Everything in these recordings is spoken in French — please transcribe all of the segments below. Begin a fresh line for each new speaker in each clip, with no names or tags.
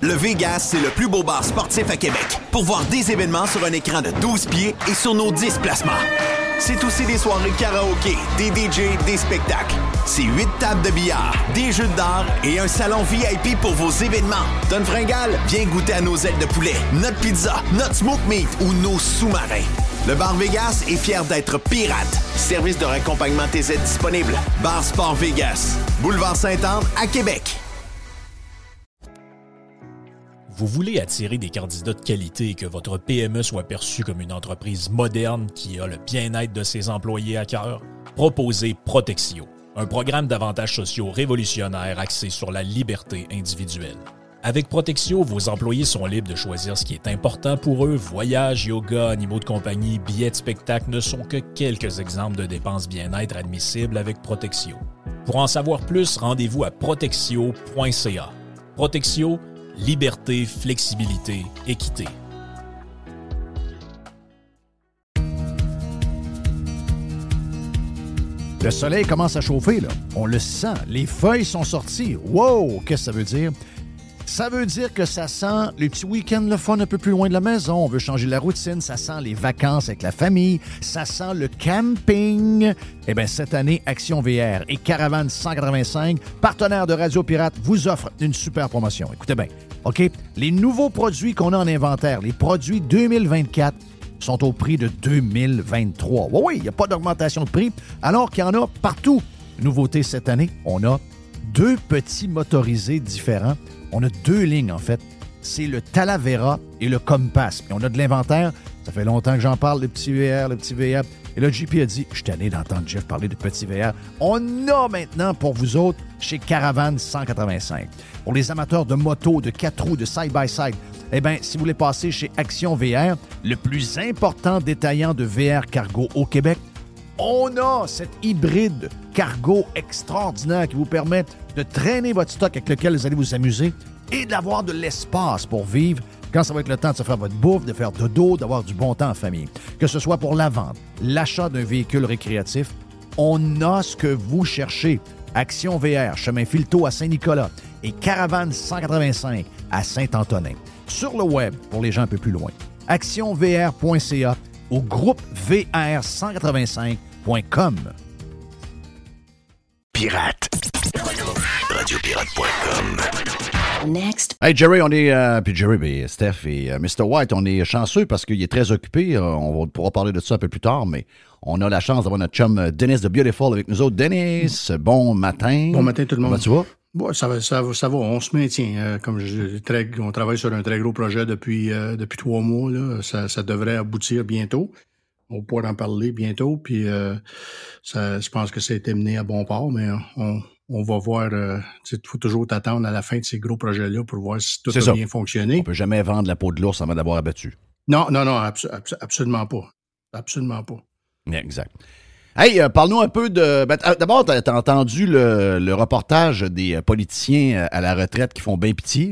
Le Vegas, c'est le plus beau bar sportif à Québec. Pour voir des événements sur un écran de 12 pieds et sur nos 10 placements. C'est aussi des soirées karaoké, des DJ, des spectacles. C'est 8 tables de billard, des jeux d'art et un salon VIP pour vos événements. T'as une fringale? Viens goûter à nos ailes de poulet, notre pizza, notre smoke meat ou nos sous-marins. Le Bar Vegas est fier d'être pirate. Service de raccompagnement TZ disponible. Bar Sport Vegas. Boulevard Sainte-Anne à Québec.
Vous voulez attirer des candidats de qualité et que votre PME soit perçue comme une entreprise moderne qui a le bien-être de ses employés à cœur? Proposez Protexio, un programme d'avantages sociaux révolutionnaire axé sur la liberté individuelle. Avec Protexio, vos employés sont libres de choisir ce qui est important pour eux. Voyages, yoga, animaux de compagnie, billets de spectacle ne sont que quelques exemples de dépenses bien-être admissibles avec Protexio. Pour en savoir plus, rendez-vous à protexio.ca. Protexio, liberté, flexibilité, équité.
Le soleil commence à chauffer, là. On le sent. Les feuilles sont sorties. Wow! Qu'est-ce que ça veut dire? Ça veut dire que ça sent les petits week-ends, le fun un peu plus loin de la maison. On veut changer la routine. Ça sent les vacances avec la famille. Ça sent le camping. Eh bien, cette année, Action VR et Caravane 185, partenaires de Radio Pirate, vous offrent une super promotion. Écoutez bien, OK? Les nouveaux produits qu'on a en inventaire, les produits 2024, sont au prix de 2023. Oui, il n'y a pas d'augmentation de prix, alors qu'il y en a partout. Nouveauté cette année, on a 2 petits motorisés différents. On a 2 lignes, en fait. C'est le Talavera et le Compass. Et on a de l'inventaire. Ça fait longtemps que j'en parle, le petit VR, le petit VR. Et là, JP a dit, je suis tanné d'entendre Jeff parler de petit VR. On a maintenant pour vous autres chez Caravane 185. Pour les amateurs de moto, de 4 roues, de side-by-side, eh bien, si vous voulez passer chez Action VR, le plus important détaillant de VR cargo au Québec, on a cette hybride cargo extraordinaire qui vous permet de traîner votre stock avec lequel vous allez vous amuser et d'avoir de l'espace pour vivre quand ça va être le temps de se faire votre bouffe, de faire dodo, d'avoir du bon temps en famille. Que ce soit pour la vente, l'achat d'un véhicule récréatif, on a ce que vous cherchez. Action VR, chemin Filteau à Saint-Nicolas et Caravane 185 à Saint-Antonin. Sur le web, pour les gens un peu plus loin, actionvr.ca ou groupe VR185.com.
Pirate. Radiopirate.com.
Next.
Hey Jerry, on est... puis Jerry, Steph et Mr. White, on est chanceux parce qu'il est très occupé. On pourra parler de ça un peu plus tard, mais on a la chance d'avoir notre chum Dennis de Beautiful avec nous autres. Dennis, bon matin.
Bon matin tout le monde.
Comment tu vas?
Bon, ça va, on se maintient. On travaille sur un très gros projet depuis 3 mois. Là. Ça devrait aboutir bientôt. On pourra en parler bientôt. Puis je pense que ça a été mené à bon port, mais on va voir. Il faut toujours t'attendre à la fin de ces gros projets-là pour voir si tout a bien fonctionné.
On peut jamais vendre la peau de l'ours avant d'avoir abattu.
Non, absolument pas. Absolument pas.
Exact. Hey, parle-nous un peu de... d'abord, t'as entendu le reportage des politiciens à la retraite qui font bien pitié?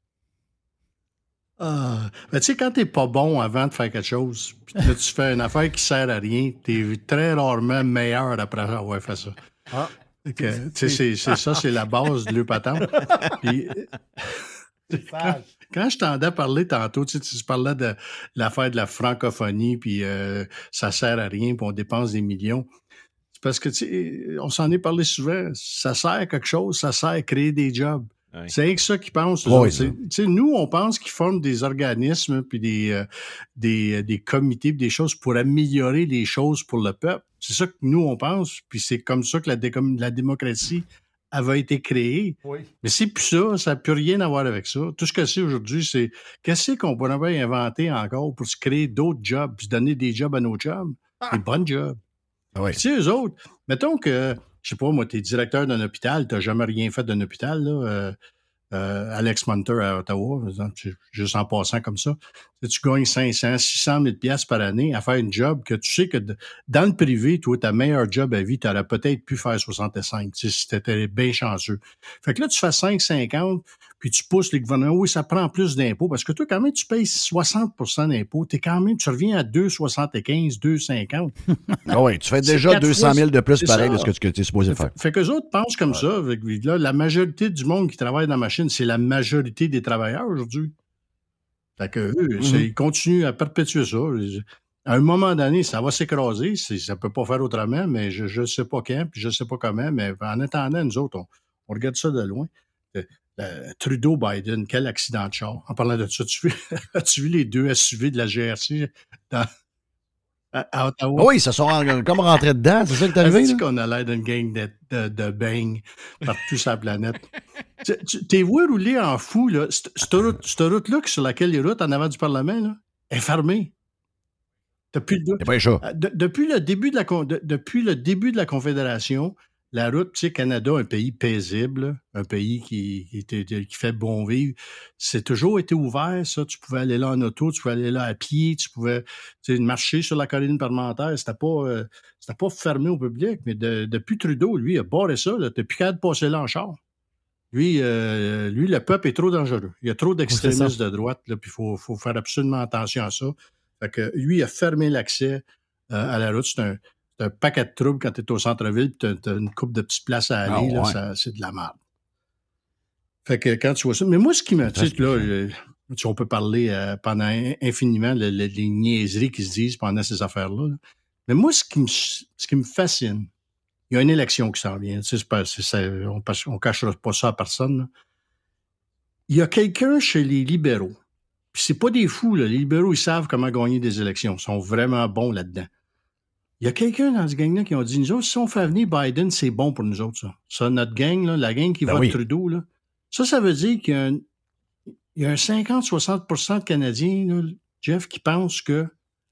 Tu sais, quand t'es pas bon avant de faire quelque chose, puis là, tu fais une affaire qui sert à rien, t'es très rarement meilleur après avoir fait ça. C'est ça, c'est la base de l'eupatente. Puis... Quand je t'entendais parler tantôt, tu parlais de l'affaire de la francophonie, puis ça sert à rien, puis on dépense des millions. C'est parce que, on s'en est parlé souvent, ça sert à quelque chose, ça sert à créer des jobs. Oui. C'est rien que ça qu'ils pensent. Oui, nous, on pense qu'ils forment des organismes, puis des comités, puis des choses pour améliorer les choses pour le peuple. C'est ça que nous, on pense, puis c'est comme ça que la démocratie avait été créée. Oui. Mais c'est plus ça n'a plus rien à voir avec ça. Tout ce que c'est aujourd'hui, c'est qu'est-ce qu'on pourrait inventer encore pour se créer d'autres jobs, puis se donner des jobs à nos jobs, des bons jobs.
Oui.
Tu sais, eux autres, mettons que, je sais pas, moi, t'es directeur d'un hôpital, t'as jamais rien fait d'un hôpital, là, Alex Munter à Ottawa, par exemple, juste en passant comme ça. Tu gagnes 500, 600 000 piastres par année à faire une job que tu sais que dans le privé, toi, ta meilleure job à vie, tu aurais peut-être pu faire 65, si t'étais bien chanceux. Fait que là, tu fais 5,50, puis tu pousses les gouvernements, oui, ça prend plus d'impôts, parce que toi, quand même, tu payes 60 d'impôts, tu reviens à 2,75, 2,50.
Ah oui, tu fais déjà 200 000 de plus pareil de ce que tu es supposé faire.
Fait qu'eux autres pensent comme ça. Avec, là, la majorité du monde qui travaille dans la machine, c'est la majorité des travailleurs aujourd'hui. Fait que eux, ils continuent à perpétuer ça. À un moment donné, ça va s'écraser. Ça ne peut pas faire autrement, mais je ne sais pas quand, puis je ne sais pas comment. Mais en attendant, nous autres, on regarde ça de loin. Trudeau-Biden, quel accident de char. En parlant de ça, as-tu vu les deux SUV de la GRC à Ottawa?
Oui, ils se sont comme rentrés dedans. C'est ça qui est arrivé?
Est-ce qu'on a l'air d'une gang de bang partout sur la planète? T'es vu rouler en fou, là. Cette route-là, sur laquelle les routes en avant du Parlement, là, est fermée. Depuis le début de la Confédération, la route, tu sais, Canada, un pays paisible, un pays qui fait bon vivre, c'est toujours été ouvert, ça. Tu pouvais aller là en auto, tu pouvais aller là à pied, tu pouvais marcher sur la colline parlementaire. C'était pas fermé au public, mais depuis Trudeau, lui, il a barré ça. T'as plus qu'à passer là en char. Lui, le peuple est trop dangereux. Il y a trop d'extrémistes de droite, là, puis il faut faire absolument attention à ça. Fait que lui, il a fermé l'accès à la route. C'est un paquet de troubles quand tu es au centre-ville, tu as une couple de petites places à aller, là, c'est de la merde. Fait que quand tu vois ça... Mais moi, ce qui me... Tu sais, là, on peut parler pendant infiniment les niaiseries qui se disent pendant ces affaires-là. Là. Mais moi, ce qui me fascine, il y a une élection qui s'en vient. Tu sais, on ne cachera pas ça à personne. Là. Il y a quelqu'un chez les libéraux. Puis c'est pas des fous, là. Les libéraux, ils savent comment gagner des élections. Ils sont vraiment bons là-dedans. Il y a quelqu'un dans ce gang-là qui ont dit, nous autres, si on fait venir Biden, c'est bon pour nous autres, ça. Ça, notre gang, là, la gang qui vote Trudeau, là, ça veut dire qu'il y a un 50-60% de Canadiens, là, Jeff, qui pensent que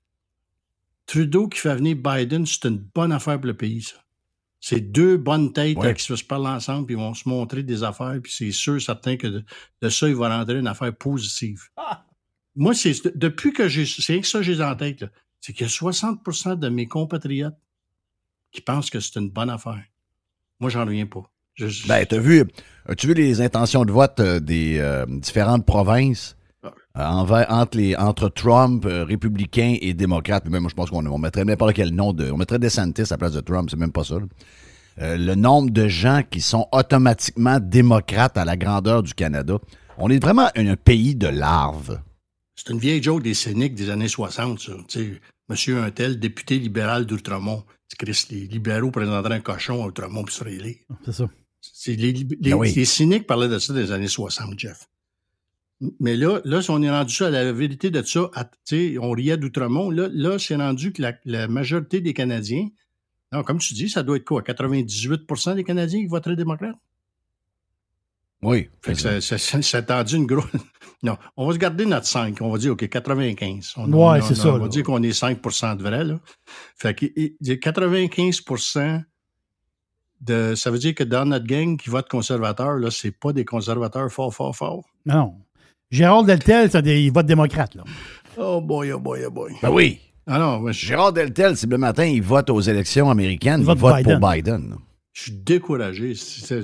Trudeau qui fait venir Biden, c'est une bonne affaire pour le pays, ça. C'est deux bonnes têtes là, qui se parlent ensemble, puis ils vont se montrer des affaires, puis c'est sûr, certain que de ça, il va rentrer une affaire positive. Moi, depuis que c'est que ça que j'ai en tête, là, c'est qu'il y a 60% de mes compatriotes qui pensent que c'est une bonne affaire. Moi, j'en reviens pas.
As-tu vu les intentions de vote des différentes provinces entre Trump, républicains et démocrates? Même moi, je pense qu'on mettrait n'importe quel nom on mettrait DeSantis à la place de Trump, c'est même pas ça. Le nombre de gens qui sont automatiquement démocrates à la grandeur du Canada. On est vraiment un pays de larves.
C'est une vieille joke des cyniques des années 60, ça. Tu sais, monsieur Untel, député libéral d'Outremont. Chris, les libéraux présenteraient un cochon à Outremont puis seraient élus.
C'est ça.
Les cyniques parlaient de ça des années 60, Jeff. Mais là, si on est rendu ça à la vérité de ça, on riait d'Outremont, là, c'est rendu que la majorité des Canadiens, non, comme tu dis, ça doit être quoi, 98% des Canadiens qui voteraient démocrate?
Oui.
Fait que ça tendu une grosse... Non, on va se garder notre 5. On va dire, OK, 95. On va dire qu'on est 5% de vrai, là. Fait que 95% ça veut dire que dans notre gang qui vote conservateur, là, c'est pas des conservateurs fort.
Non. Gérard Deltel, il vote démocrate, là.
Oh boy, oh boy, oh boy.
Ben oui.
Ah non,
Gérard Deltel, c'est le matin, il vote aux élections américaines, il vote pour Biden.
Je suis découragé. C'est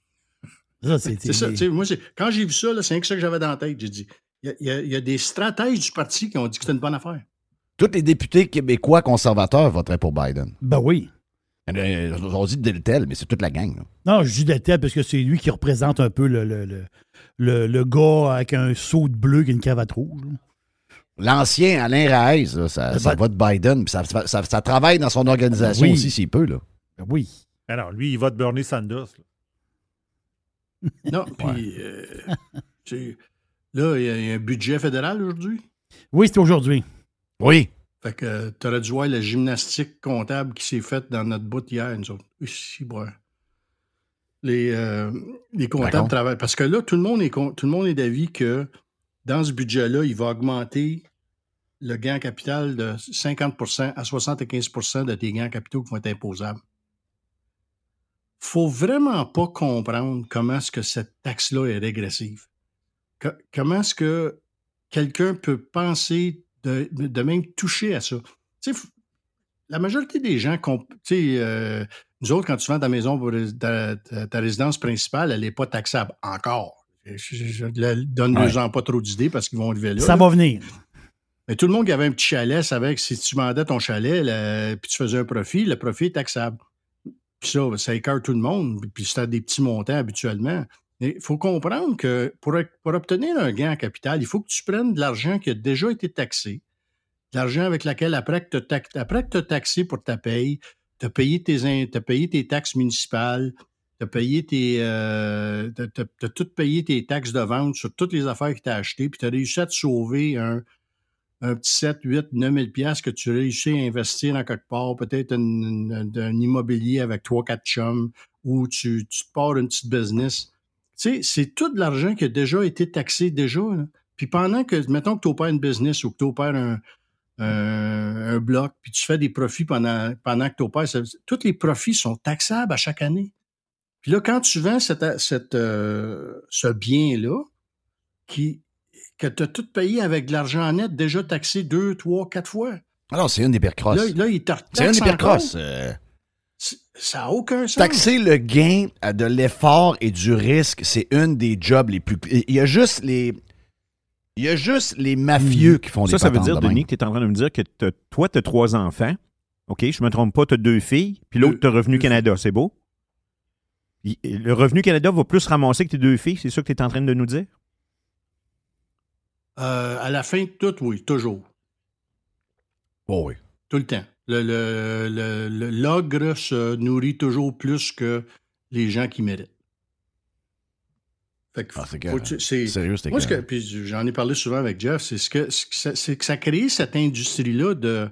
ça. Moi, quand j'ai vu ça, là, c'est que ça que j'avais dans la tête. J'ai dit, il y a des stratèges du parti qui ont dit que c'était une bonne affaire.
Tous les députés québécois conservateurs voteraient pour Biden.
Ben oui.
On dit Deltel, mais c'est toute la gang. Là.
Non, je dis Deltel parce que c'est lui qui représente un peu le gars avec un saut de bleu et une cravate rouge. Là.
L'ancien Alain Raez, là, ça vote Biden, puis ça travaille dans son organisation aussi s'il peut. Là.
Ben oui.
Alors, lui, il vote Bernie Sanders. Là.
Non, puis là, il y a un budget fédéral aujourd'hui?
Oui, c'est aujourd'hui.
Oui.
Fait que tu aurais dû voir la gymnastique comptable qui s'est faite dans notre bout hier, nous autres. Ici, les comptables travaillent. Parce que là, tout le monde est d'avis que dans ce budget-là, il va augmenter le gain en capital de 50% à 75% de tes gains en capitaux qui vont être imposables. Faut vraiment pas comprendre comment est-ce que cette taxe-là est régressive. Comment est-ce que quelqu'un peut penser de même toucher à ça? Tu sais, la majorité des gens, nous autres, quand tu vends ta maison, ta résidence principale, elle n'est pas taxable encore. Je donne-leur pas trop d'idées parce qu'ils vont arriver là.
Ça va venir.
Mais tout le monde qui avait un petit chalet savait que si tu vendais ton chalet puis tu faisais un profit, le profit est taxable. Puis ça écarte tout le monde. Puis c'était des petits montants habituellement. Il faut comprendre que pour obtenir un gain en capital, il faut que tu prennes de l'argent qui a déjà été taxé, de l'argent avec lequel, après que tu as taxé pour ta paye, tu as payé tes taxes municipales, tu as payé t'as tout payé tes taxes de vente sur toutes les affaires que tu as achetées, puis tu as réussi à te sauver un petit 7, 8, 9 000 piastres que tu as réussi à investir en quelque part, peut-être un immobilier avec 3-4 chums, ou tu te pars une petite business. Tu sais, c'est tout de l'argent qui a déjà été taxé déjà. Là. Puis pendant que, mettons que tu opères une business ou que tu opères un bloc, puis tu fais des profits pendant que tu opères, tous les profits sont taxables à chaque année. Puis là, quand tu vends ce bien-là, que tu as tout payé avec de l'argent net déjà taxé 2, 3, 4 fois.
Alors, c'est une des pires crosses.
Là, il te retaxe.
C'est une des pires crosses.
Ça n'a aucun sens.
Taxer le gain de l'effort et du risque, c'est une des jobs les plus... Il y a juste les mafieux qui font des
Ça veut dire,
de
Denis, que tu es en train de me dire que toi, tu as 3 enfants. OK, je ne me trompe pas, tu as 2 filles, puis l'autre, tu as Revenu Canada. C'est beau? Le Revenu Canada va plus ramasser que tes 2 filles, c'est ça que tu es en train de nous dire?
À la fin de tout, oui, toujours.
Oh oui.
Tout le temps. L'ogre se nourrit toujours plus que les gens qui méritent. Fait que
c'est sérieux, c'est clair.
Puis j'en ai parlé souvent avec Jeff, c'est que ça crée cette industrie-là de...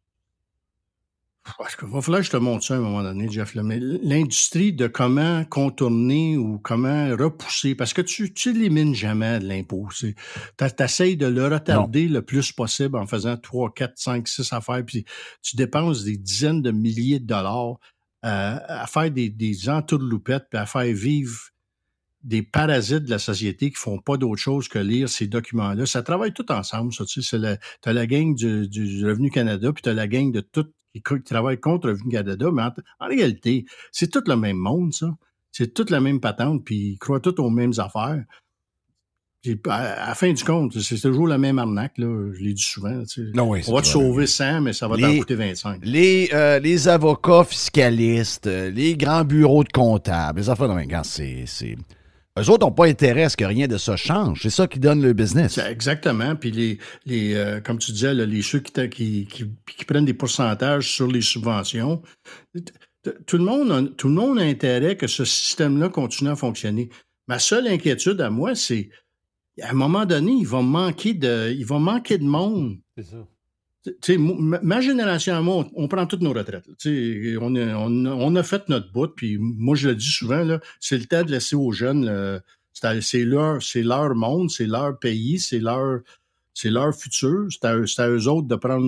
Il va falloir que je te montre ça à un moment donné, Jeff. Là, mais l'industrie de comment contourner ou comment repousser, parce que tu élimines jamais de l'impôt. Tu essaies de le retarder le plus possible en faisant 3, 4, 5, 6 affaires, puis tu dépenses des dizaines de milliers de dollars à faire des entourloupettes, puis à faire vivre des parasites de la société qui font pas d'autre chose que lire ces documents-là. Ça travaille tout ensemble, ça. Tu sais, t'as la gang du Revenu Canada, puis t'as la gang de tout qui travaille contre Revenu Canada, mais en réalité, c'est tout le même monde, ça. C'est toute la même patente, puis ils croient tous aux mêmes affaires. Puis, à la fin du compte, c'est toujours la même arnaque, là. Je l'ai dit souvent. Tu sais.
Non, oui,
on va te sauver 100, mais ça va t'en coûter 25.
Les avocats fiscalistes, les grands bureaux de comptables, les affaires de même, c'est... Eux autres n'ont pas intérêt à ce que rien de ça change. C'est ça qui donne le business. exactement.
Puis comme tu disais, les ceux qui prennent des pourcentages sur les subventions, tout le monde a intérêt que ce système-là continue à fonctionner. Ma seule inquiétude à moi, c'est à un moment donné, il va manquer de monde.
C'est ça.
T'sais, ma génération à moi, on prend toutes nos retraites. On a fait notre bout, puis moi, je le dis souvent, là, c'est le temps de laisser aux jeunes, c'est leur monde, c'est leur pays, c'est leur futur, c'est à eux autres de prendre...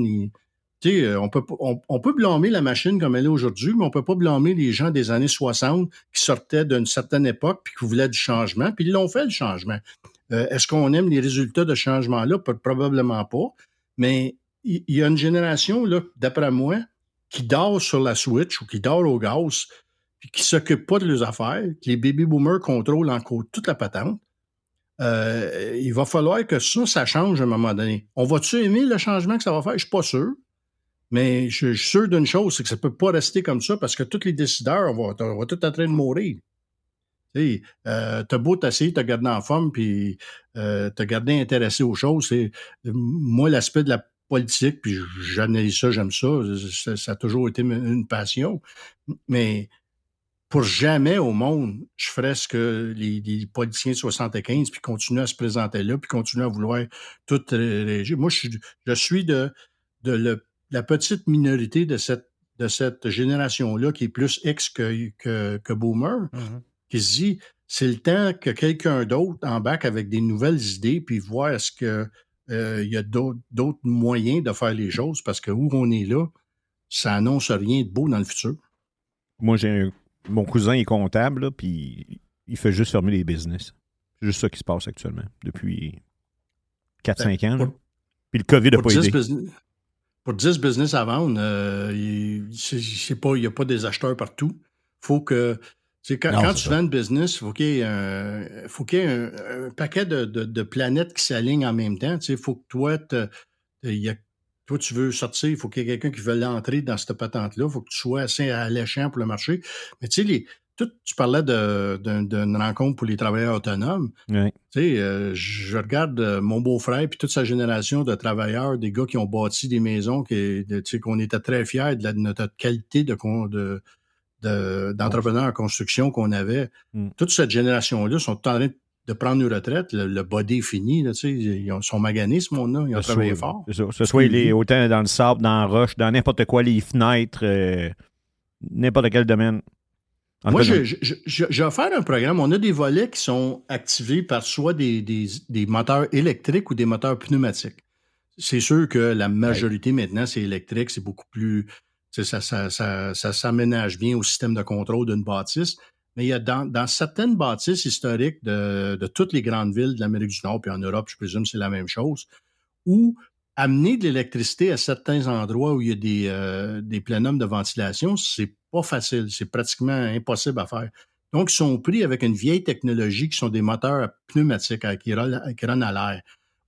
on peut blâmer la machine comme elle est aujourd'hui, mais on peut pas blâmer les gens des années 60 qui sortaient d'une certaine époque puis qui voulaient du changement, puis ils l'ont fait, le changement. Est-ce qu'on aime les résultats de ce changement-là? Probablement pas, mais... Il y a une génération, là, d'après moi, qui dort sur la Switch ou qui dort au gaz, puis qui ne s'occupe pas de leurs affaires, que les baby boomers contrôlent encore toute la patente. Il va falloir que ça change à un moment donné. On va-tu aimer le changement que ça va faire? Je ne suis pas sûr. Mais je suis sûr d'une chose, c'est que ça ne peut pas rester comme ça parce que tous les décideurs, on va tout en train de mourir. Tu sais, t'as beau t'essayer, t'as gardé en forme, puis t'as gardé intéressé aux choses. Moi, l'aspect de la politique, puis j'analyse ça, j'aime ça. Ça a toujours été une passion. Mais pour jamais au monde, je ferais ce que les politiciens de 75, puis continuent à se présenter là, puis continuent à vouloir tout régir. Moi, je suis de la petite minorité de cette génération-là qui est plus ex que boomer, qui se dit, c'est le temps que quelqu'un d'autre embarque avec des nouvelles idées, puis voir est-ce que il y a d'autres moyens de faire les choses, parce que où on est là, ça annonce rien de beau dans le futur.
Moi, mon cousin est comptable, là, puis il fait juste fermer les business. C'est juste ça qui se passe actuellement, depuis 4-5 ans. Puis le COVID n'a pas aidé.
Pour 10 business à vendre, il n'y a pas des acheteurs partout. Il faut que
Non,
Tu
c'est
vends une business, il faut qu'il y ait un paquet de planètes qui s'alignent en même temps. Il faut que toi, toi, tu veux sortir, il faut qu'il y ait quelqu'un qui veut l'entrer dans cette patente-là. Il faut que tu sois assez alléchant pour le marché. Mais tu sais, tu parlais d'une rencontre pour les travailleurs autonomes.
Oui.
Je regarde mon beau-frère et toute sa génération de travailleurs, des gars qui ont bâti des maisons, qu'on était très fiers de notre qualité d'entrepreneurs en construction qu'on avait. Toute cette génération-là sont en train de prendre une retraite. Le body est fini. Là, ils sont maganés, ce monde-là. Ils ont travaillé fort.
C'est ça. Ce soit autant dans le sable, dans la roche, dans n'importe quoi, les fenêtres, n'importe quel domaine.
Moi, j'ai offert un programme. On a des volets qui sont activés par soit des moteurs électriques ou des moteurs pneumatiques. C'est sûr que la majorité maintenant, c'est électrique. C'est beaucoup plus... Ça s'aménage bien au système de contrôle d'une bâtisse. Mais il y a dans certaines bâtisses historiques de toutes les grandes villes de l'Amérique du Nord, puis en Europe, je présume c'est la même chose, où amener de l'électricité à certains endroits où il y a des plénums de ventilation, c'est pas facile. C'est pratiquement impossible à faire. Donc, ils sont pris avec une vieille technologie qui sont des moteurs pneumatiques qui run à l'air.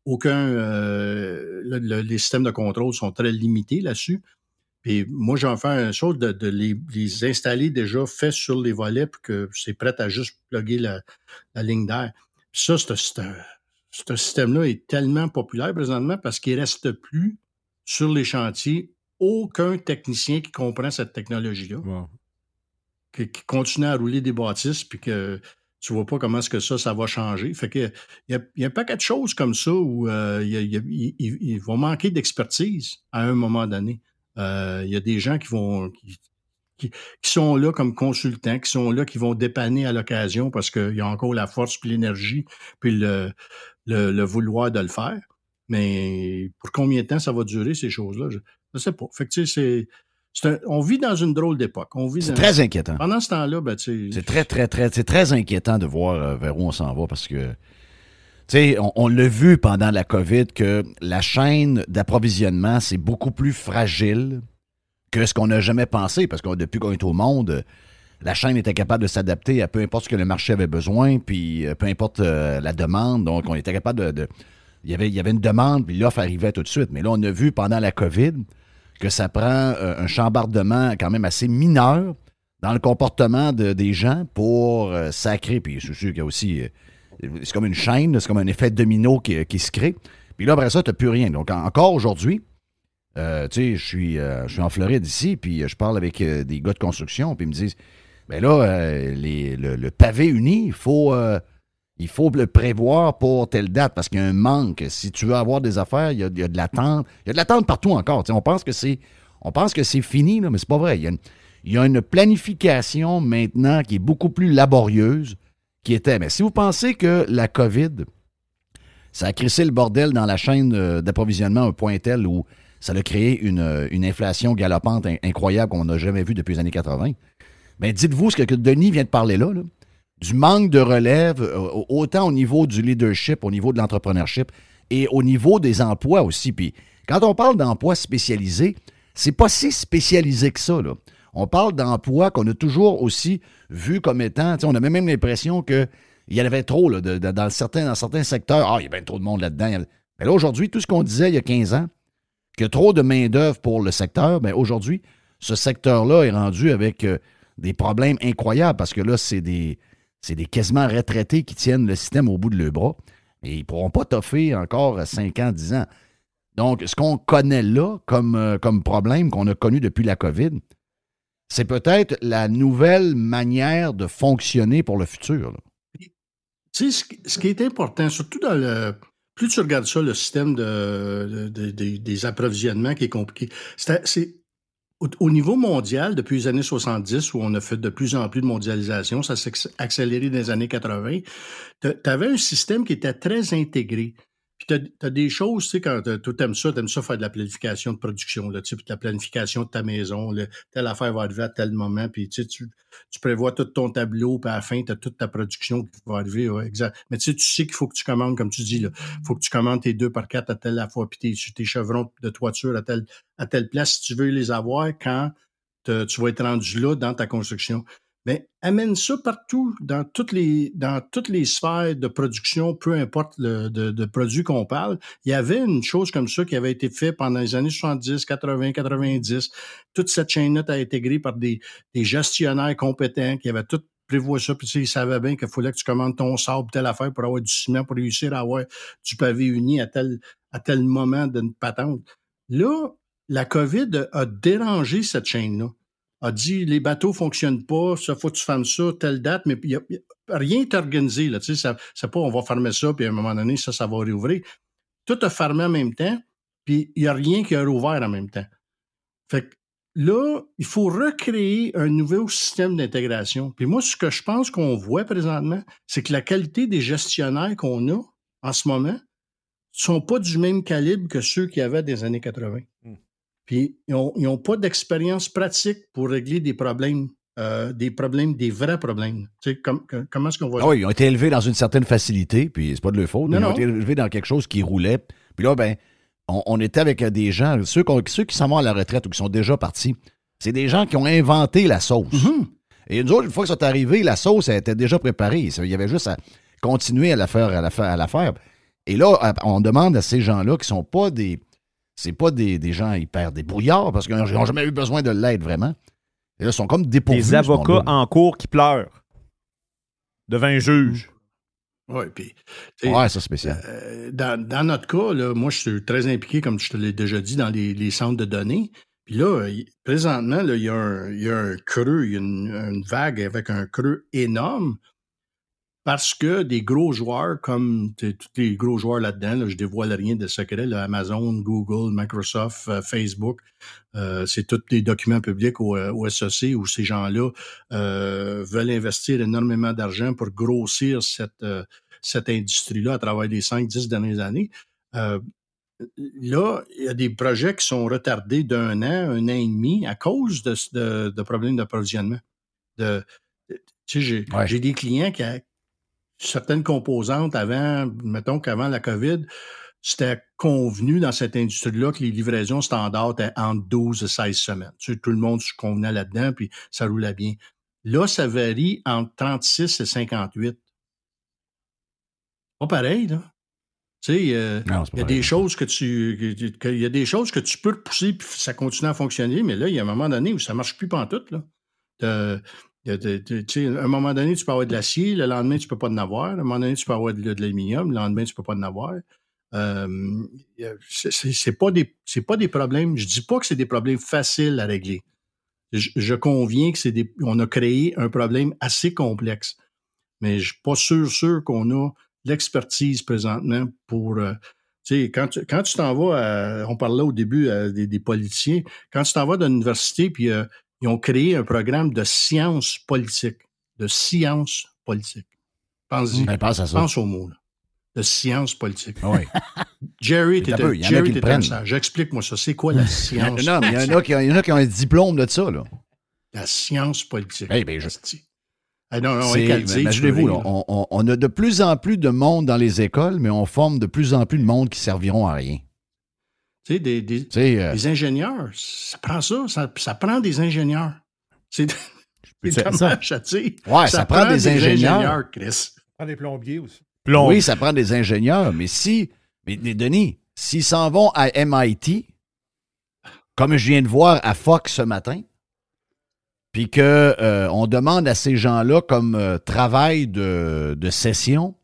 Les systèmes de contrôle sont très limités là-dessus. Puis moi, j'en fais une chose de les installer déjà faits sur les volets pour que c'est prêt à juste plugger la ligne d'air. Puis ça, ce système-là est tellement populaire présentement parce qu'il ne reste plus sur les chantiers aucun technicien qui comprend cette technologie-là.
Wow.
Qui continue à rouler des bâtisses puis que tu vois pas comment est-ce que ça va changer. Fait que il y a un paquet de choses comme ça où il va manquer d'expertise à un moment donné. Il y a des gens qui sont là comme consultants, qui sont là, qui vont dépanner à l'occasion parce qu'il y a encore la force puis l'énergie puis le vouloir de le faire. Mais pour combien de temps ça va durer, ces choses-là? Je ne sais pas. Fait que tu sais, on vit dans une drôle d'époque.
C'est très inquiétant.
Pendant ce temps-là,
c'est très inquiétant de voir vers où on s'en va parce que, tu sais, on l'a vu pendant la COVID que la chaîne d'approvisionnement, c'est beaucoup plus fragile que ce qu'on n'a jamais pensé parce que depuis qu'on est au monde, la chaîne était capable de s'adapter à peu importe ce que le marché avait besoin, puis peu importe la demande. Donc, on était capable il y avait une demande, puis l'offre arrivait tout de suite. Mais là, on a vu pendant la COVID que ça prend un chambardement quand même assez mineur dans le comportement des gens pour sacrer. Puis je suis sûr qu'il y a aussi... c'est comme une chaîne, c'est comme un effet domino qui se crée. Puis là, après ça, tu n'as plus rien. Donc, encore aujourd'hui, tu sais, je suis en Floride ici, puis je parle avec des gars de construction, puis ils me disent, ben là, le pavé uni, il faut le prévoir pour telle date, parce qu'il y a un manque. Si tu veux avoir des affaires, il y a de l'attente. Il y a de l'attente partout encore. T'sais, on pense que c'est fini, là, mais c'est pas vrai. Il y a une planification maintenant qui est beaucoup plus laborieuse qui était. Mais si vous pensez que la COVID, ça a crissé le bordel dans la chaîne d'approvisionnement à un point tel où ça a créé une inflation galopante incroyable qu'on n'a jamais vue depuis les années 80, bien, dites-vous ce que Denis vient de parler là. Du manque de relève, autant au niveau du leadership, au niveau de l'entrepreneurship et au niveau des emplois aussi. Puis quand on parle d'emplois spécialisés, c'est pas si spécialisé que ça, là. On parle d'emplois qu'on a toujours aussi vu comme étant, on a même l'impression qu'il y en avait trop là, dans certains secteurs. Il y a bien trop de monde là-dedans. Mais là, aujourd'hui, tout ce qu'on disait il y a 15 ans, qu'il y a trop de main-d'œuvre pour le secteur, bien aujourd'hui, ce secteur-là est rendu avec des problèmes incroyables parce que là, c'est des quasiment retraités qui tiennent le système au bout de leurs bras. Et ils ne pourront pas toffer encore 5 ans, 10 ans. Donc, ce qu'on connaît là comme problème qu'on a connu depuis la COVID, c'est peut-être la nouvelle manière de fonctionner pour le futur. Là.
Tu sais, ce qui est important, surtout dans plus tu regardes ça, le système des approvisionnements qui est compliqué, c'est au niveau mondial, depuis les années 70, où on a fait de plus en plus de mondialisation, ça s'est accéléré dans les années 80, tu avais un système qui était très intégré. Puis tu as des choses, tu sais, quand tu aimes ça faire de la planification de production, là, tu sais, puis de la planification de ta maison, telle affaire va arriver à tel moment, puis tu prévois tout ton tableau, puis à la fin, tu as toute ta production qui va arriver, ouais, exact. Mais tu sais qu'il faut que tu commandes, comme tu dis, il faut que tu commandes tes 2x4 à telle fois, puis tes chevrons de toiture à telle place, si tu veux les avoir quand tu vas être rendu là dans ta construction. Mais amène ça partout, dans toutes les sphères de production, peu importe de produits qu'on parle. Il y avait une chose comme ça qui avait été faite pendant les années 70, 80, 90. Toute cette chaîne-là a été intégrée par des gestionnaires compétents qui avaient tout prévu ça. Puis ils savaient bien qu'il fallait que tu commandes ton sable, telle affaire pour avoir du ciment, pour réussir à avoir du pavé uni à tel moment d'une patente. Là, la COVID a dérangé cette chaîne-là. A dit les bateaux ne fonctionnent pas, ça faut que tu fasses ça, telle date, mais rien n'est organisé. Là, tu sais, c'est pas on va fermer ça, puis à un moment donné, ça va réouvrir. Tout a fermé en même temps, puis il n'y a rien qui a rouvert en même temps. Fait que là, il faut recréer un nouveau système d'intégration. Puis moi, ce que je pense qu'on voit présentement, c'est que la qualité des gestionnaires qu'on a en ce moment ne sont pas du même calibre que ceux qu'il y avait des années 80. Puis, ils n'ont pas d'expérience pratique pour régler des problèmes, des vrais problèmes. Tu sais, comment est-ce qu'on va...
Ah oui, ils ont été élevés dans une certaine facilité, puis c'est pas de leur faute. Ils ont été élevés dans quelque chose qui roulait. Puis là, ben, on était avec des gens, ceux qui s'en vont à la retraite ou qui sont déjà partis, c'est des gens qui ont inventé la sauce. Mm-hmm. Et nous autres, une fois que ça est arrivé, la sauce, elle était déjà préparée. Il y avait juste à continuer à la faire. Et là, on demande à ces gens-là qui sont pas des... C'est pas des gens hyper débrouillards parce qu'ils n'ont jamais eu besoin de l'aide vraiment. Et là, ils sont comme dépourvus.
Des avocats en cours qui pleurent devant un juge.
Oui, puis.
Ouais, c'est spécial.
Dans notre cas, là, moi, je suis très impliqué, comme je te l'ai déjà dit, dans les centres de données. Puis là, présentement, là, il y a un creux, il y a une vague avec un creux énorme. Parce que des gros joueurs, comme tous les gros joueurs là-dedans, là, je dévoile rien de secret, là, Amazon, Google, Microsoft, Facebook, c'est tous les documents publics au SEC où ces gens-là veulent investir énormément d'argent pour grossir cette industrie-là à travers les 5-10 dernières années. Là, il y a des projets qui sont retardés d'un an, un an et demi à cause de problèmes d'approvisionnement. J'ai des clients qui certaines composantes mettons qu'avant la COVID, c'était convenu dans cette industrie-là que les livraisons standards étaient entre 12 et 16 semaines. Tu sais, tout le monde se convenait là-dedans, puis ça roulait bien. Là, ça varie entre 36 et 58. Pas pareil, là. Tu sais, il y a des choses que il y a des choses que tu peux repousser, puis ça continue à fonctionner, mais là, il y a un moment donné où ça ne marche plus pantoute, là. À un moment donné, tu peux avoir de l'acier, le lendemain, tu ne peux pas en avoir. À un moment donné, tu peux avoir de l'aluminium, le lendemain, tu ne peux pas en avoir. C'est pas des problèmes. Je ne dis pas que c'est des problèmes faciles à régler. Je conviens que on a créé un problème assez complexe. Mais je ne suis pas sûr qu'on a l'expertise présentement pour... quand tu t'en vas, on parlait au début des politiciens, quand tu t'en vas dans l'université, puis ils ont créé un programme de sciences politiques. De sciences politiques. Pense-y.
Pense à ça.
Pense au mot, là. De sciences politiques.
Oui.
Jerry, t'étais un sage. Explique-moi ça. C'est quoi la science?
Non, mais il y en a qui ont un diplôme de ça, là.
La science politique.
Eh bien,
imaginez-vous,
là, on a de plus en plus de monde dans les écoles, mais on forme de plus en plus de monde qui serviront à rien.
Tu sais, des ingénieurs, ça prend ça prend des ingénieurs. C'est dommage à dire.
Ouais, ça prend des ingénieurs,
Chris.
Ça prend des plombiers aussi.
Oui, ça prend des ingénieurs, mais Denis, s'ils s'en vont à MIT, comme je viens de voir à Fox ce matin, puis qu'on demande à ces gens-là comme travail de session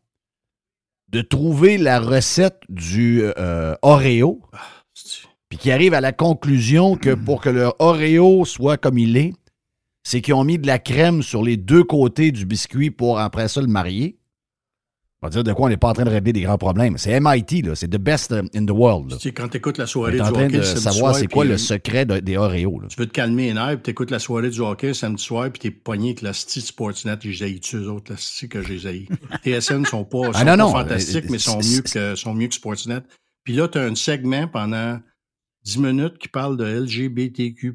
de trouver la recette du Oreo, puis qu'ils arrivent à la conclusion que pour que le Oreo soit comme il est, c'est qu'ils ont mis de la crème sur les deux côtés du biscuit pour après ça le marier. On va dire de quoi on n'est pas en train de régler des grands problèmes. C'est MIT, là. C'est the best in the world.
Tu sais, quand tu écoutes la soirée du
hockey,
hockey,
de savoir c'est quoi le secret des Oreos. Là.
Tu veux te calmer les nerfs, puis tu écoutes la soirée du hockey samedi soir, puis tu es pogné avec la City Sportsnet, et j'ai haï eux autres, la City que j'ai haï. TSN sont pas fantastiques, mais sont mieux que Sportsnet. Puis là, tu as un segment pendant 10 minutes qui parle de LGBTQ+.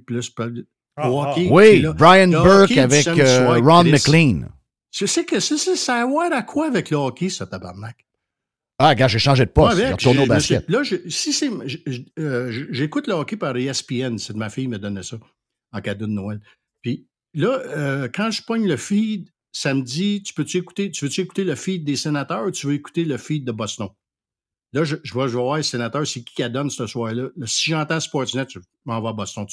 Au hockey.
Oui,
là,
Brian Burke avec Ron McLean.
Je sais que ça a à voir à quoi avec le hockey, ça, tabarnak?
Ah, gars, j'ai changé de poste. J'ai retourné au basket.
Là, j'écoute le hockey par ESPN. C'est de ma fille qui me donnait ça en cadeau de Noël. Puis, là, quand je pogne le feed, ça me dit, tu veux-tu écouter le feed des sénateurs ou tu veux écouter le feed de Boston? Là, je vais voir les sénateurs, c'est qui donne ce soir-là. Là, si j'entends Sportsnet, je m'en vais à Boston tout de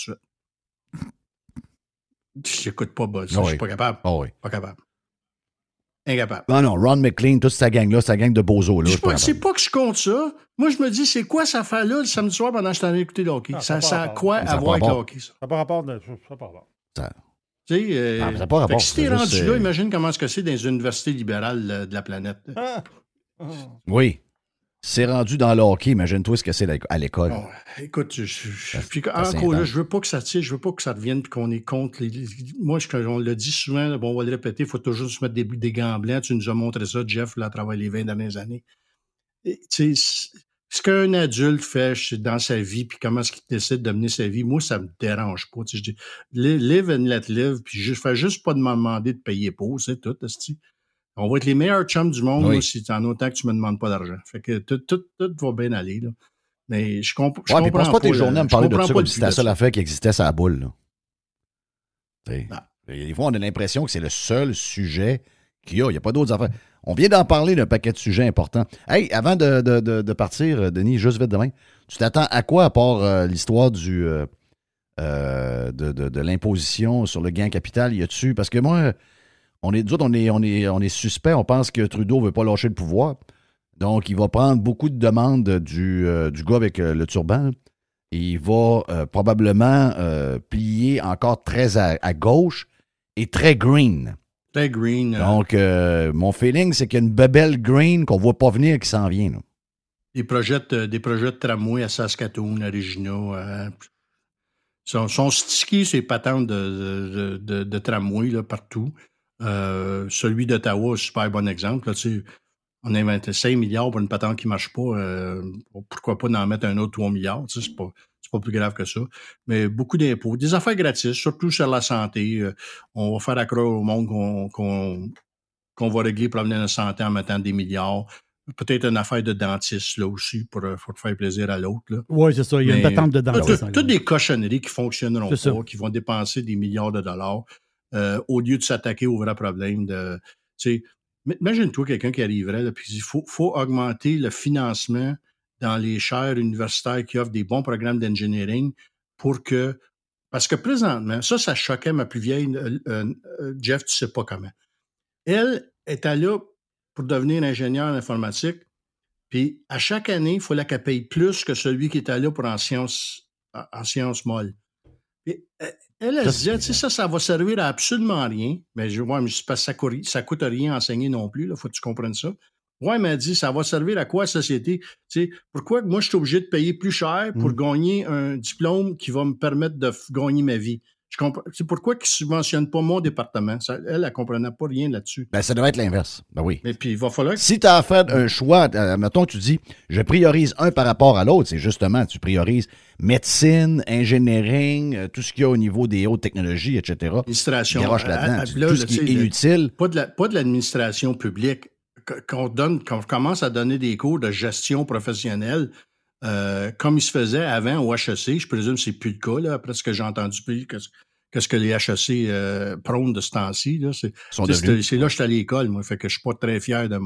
suite. J'écoute pas Boston, je suis pas capable.
Oh oui.
Pas capable. Incapable.
Non, Ron McLean, toute sa gang-là, sa gang de bozos, là.
C'est pas que je compte ça. Moi, je me dis, c'est quoi cette affaire-là le samedi soir pendant que je t'en ai écouté le hockey? Ça a quoi à voir avec le hockey, ça?
Ça n'a pas rapport.
Tu sais,
ça n'a pas rapport.
si t'es rendu là, imagine comment est-ce que c'est dans les universités libérales de la planète.
Oui. C'est rendu dans le hockey, imagine-toi ce que c'est à l'école.
Bon, écoute, encore là, je veux pas que ça tire, je veux pas que ça revienne et qu'on est contre moi, on le dit souvent, là, bon, on va le répéter, il faut toujours se mettre des gants blancs. Tu nous as montré ça, Jeff, là, à travers les 20 dernières années. Tu sais, ce qu'un adulte fait dans sa vie, puis comment est-ce qu'il décide de mener sa vie, moi, ça me dérange pas. Tu sais, je dis, live and let live, puis je fais juste pas de me demander de payer pour, c'est tout, c'est-tu. On va être les meilleurs chums du monde là, si en autant que tu me demandes pas d'argent. Fait que tout va bien aller. Là. Mais je comprends pas.
Passe pas tes journées à me parler de ça comme si c'était la seule affaire qui existait sur la boule. Là. Des fois, on a l'impression que c'est le seul sujet qu'il y a. Il n'y a pas d'autres affaires. On vient d'en parler d'un paquet de sujets importants. Hey, avant de partir, Denis, juste vite demain, tu t'attends à quoi à part l'histoire de l'imposition sur le gain capital? Y a-tu? Parce que moi... On est suspect. On pense que Trudeau ne veut pas lâcher le pouvoir. Donc, il va prendre beaucoup de demandes du gars avec le turban. Il va probablement plier encore très à gauche et très green.
Très green.
Donc, mon feeling, c'est qu'il y a une bebelle green qu'on ne voit pas venir qui s'en vient. Là.
Des projets de tramway à Saskatoon, à Regina. Sont stickés ces patentes de tramway là, partout. Celui d'Ottawa, super bon exemple. Là, on a inventé 5 milliards pour une patente qui ne marche pas. Pourquoi pas en mettre un autre 3 milliards? C'est pas plus grave que ça. Mais beaucoup d'impôts. Des affaires gratis, surtout sur la santé. On va faire accroire au monde qu'on va régler le problème de la santé en mettant des milliards. Peut-être une affaire de dentiste là aussi pour faire plaisir à l'autre.
Oui, c'est ça. Il y a une patente de dentiste.
Toutes des cochonneries qui ne fonctionneront pas, qui vont dépenser des milliards de dollars. Au lieu de s'attaquer au vrai problème imagine-toi quelqu'un qui arriverait et il faut augmenter le financement dans les chaires universitaires qui offrent des bons programmes d'engineering parce que présentement, ça choquait ma plus vieille Jeff, tu sais pas comment. Elle était là pour devenir ingénieure en informatique, puis à chaque année, il fallait qu'elle paye plus que celui qui était là pour en sciences molles. Puis, elle se disait, ça va servir à absolument rien. Mais ça coûte rien à enseigner non plus, il faut que tu comprennes ça. Ouais, elle m'a dit, ça va servir à quoi à la société? Pourquoi moi, je suis obligé de payer plus cher pour gagner un diplôme qui va me permettre de gagner ma vie? C'est pourquoi ils ne subventionnent pas mon département. Elle ne comprenait pas rien là-dessus.
Ben, ça devrait être l'inverse. Ben oui.
Mais puis, il va falloir...
Si tu as à faire un choix, mettons que tu dis, je priorise un par rapport à l'autre, c'est justement, tu priorises médecine, engineering, tout ce qu'il y a au niveau des hautes technologies, etc.
Administration.
Garoche là-dedans. Tout ce qui est inutile.
Pas de l'administration publique. Qu'on commence à donner des cours de gestion professionnelle comme il se faisait avant au HEC. Je présume que c'est plus le cas, là, après ce que j'ai entendu qu'est-ce que les HEC prônent de ce temps-ci. Là. C'est là que je suis à l'école, moi. Fait que je suis pas très fier de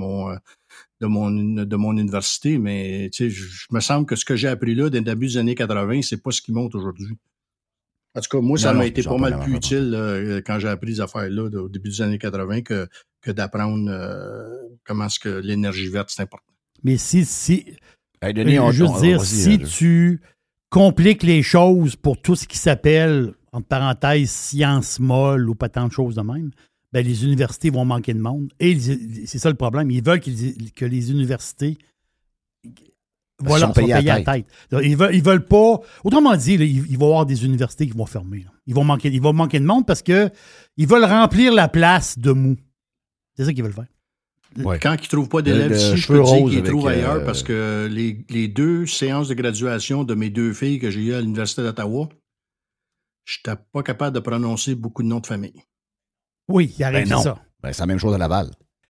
mon université, mais je me semble que ce que j'ai appris là, dès le début des années 80, c'est pas ce qui monte aujourd'hui. En tout cas, moi, ça m'a été pas mal plus utile quand j'ai appris ces affaires-là au début des années 80 que d'apprendre comment est-ce que l'énergie verte, c'est important.
Mais si
hey, Denis,
si tu compliques les choses pour tout ce qui s'appelle, entre parenthèses, sciences molles ou pas tant de choses de même, ben les universités vont manquer de monde. Et c'est ça le problème. Ils veulent que les universités sont payées à la tête. Ils veulent pas... Autrement dit, là, il va y avoir des universités qui vont fermer. Là. Ils vont manquer de monde parce qu'ils veulent remplir la place de mou. C'est ça qu'ils veulent faire.
Ouais. Quand ils ne trouvent pas d'élèves ici, je peux dire qu'ils trouvent ailleurs parce que les 2 séances de graduation de mes 2 filles que j'ai eues à l'Université d'Ottawa, je n'étais pas capable de prononcer beaucoup de noms de famille.
Oui, il arrive ça.
Ben, c'est la même chose à Laval.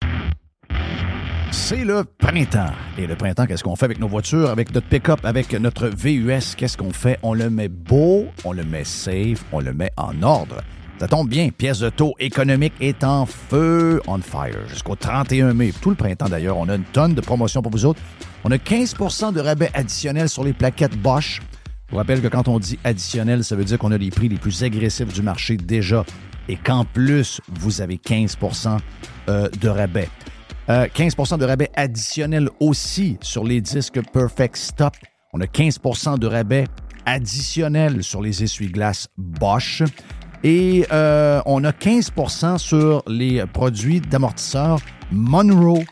C'est le printemps. Et le printemps, qu'est-ce qu'on fait avec nos voitures, avec notre pick-up, avec notre VUS? Qu'est-ce qu'on fait? On le met beau, on le met safe, on le met en ordre. Ça tombe bien, pièce de taux économique est en feu, on fire, jusqu'au 31 mai. Tout le printemps, d'ailleurs, on a une tonne de promotions pour vous autres. On a 15 % de rabais additionnels sur les plaquettes Bosch. Je vous rappelle que quand on dit additionnel, ça veut dire qu'on a les prix les plus agressifs du marché déjà et qu'en plus, vous avez 15 % de rabais. 15 % de rabais additionnel aussi sur les disques Perfect Stop. On a 15 % de rabais additionnel sur les essuie-glaces Bosch. Et on a 15 % sur les produits d'amortisseurs Monroe,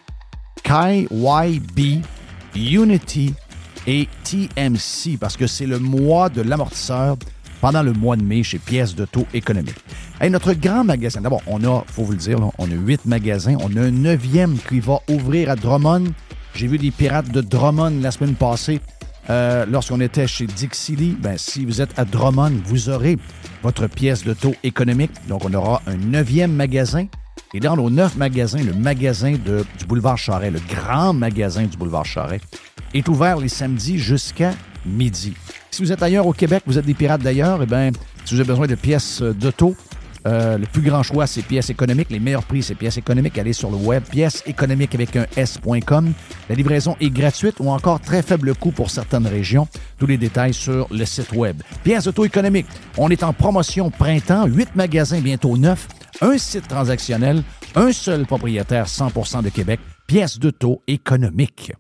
KYB, Unity et TMC, parce que c'est le mois de l'amortisseur pendant le mois de mai chez Pièces de taux économique. Hey, notre grand magasin, d'abord, on a, il faut vous le dire, là, on a 8 magasins. On a un 9e qui va ouvrir à Drummond. J'ai vu des pirates de Drummond la semaine passée. Lorsqu'on était chez Dixie Lee, ben, si vous êtes à Drummond, vous aurez votre pièce de taux économique. Donc, on aura un 9e magasin. Et dans nos 9 magasins, le magasin du boulevard Charest, le grand magasin du boulevard Charest, est ouvert les samedis jusqu'à midi. Si vous êtes ailleurs au Québec, vous êtes des pirates d'ailleurs, eh bien, si vous avez besoin de pièces d'auto, le plus grand choix, c'est pièces économiques. Les meilleurs prix, c'est pièces économiques. Allez sur le web, pièces économiques avec un S.com. La livraison est gratuite ou encore très faible coût pour certaines régions. Tous les détails sur le site web. Pièces auto économiques. On est en promotion printemps. 8 magasins, bientôt 9. Un site transactionnel. Un seul propriétaire, 100% de Québec. Pièces d'auto économiques.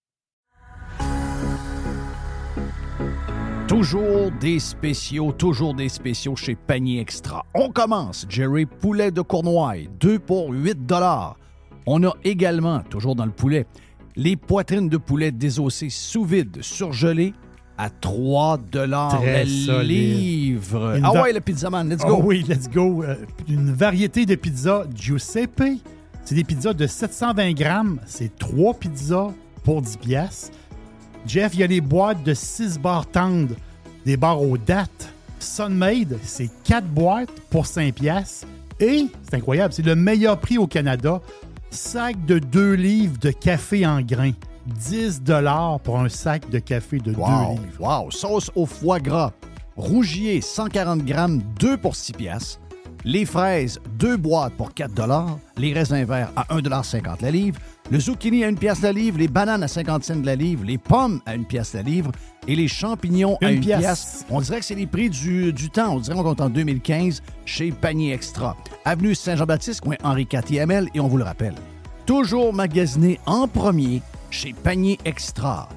Toujours des spéciaux chez Panier Extra. On commence, Jerry, poulet de Cournoye, 2 pour 8 $. On a également, toujours dans le poulet, les poitrines de poulet désossées sous vide, surgelées, à 3 $
Très
le
solide.
livre. Ouais, le pizzaman, let's go.
Oh oui, let's go. Une variété de pizzas Giuseppe. C'est des pizzas de 720 grammes. C'est 3 pizzas pour 10 piastres. Jeff, il y a les boîtes de 6 barres tendres, des barres aux dattes. Sunmade, c'est 4 boîtes pour 5 piastres. Et, c'est incroyable, c'est le meilleur prix au Canada. Sac de 2 livres de café en grains. 10 $ pour un sac de café de 2 livres.
Wow! Sauce au foie gras. Rougier, 140 grammes, 2 pour 6 piastres. Les fraises, 2 boîtes pour 4 $. Les raisins verts à 1,50 $ la livre. Le zucchini à 1 piastre la livre. Les bananes à 50 cents la livre. Les pommes à 1 piastre la livre. Et les champignons à 1 piastre. On dirait que c'est les prix du temps. On dirait qu'on est en 2015 chez Panier Extra. Avenue Saint-Jean-Baptiste, coin Henri IV. Et on vous le rappelle, toujours magasiné en premier chez Panier Extra.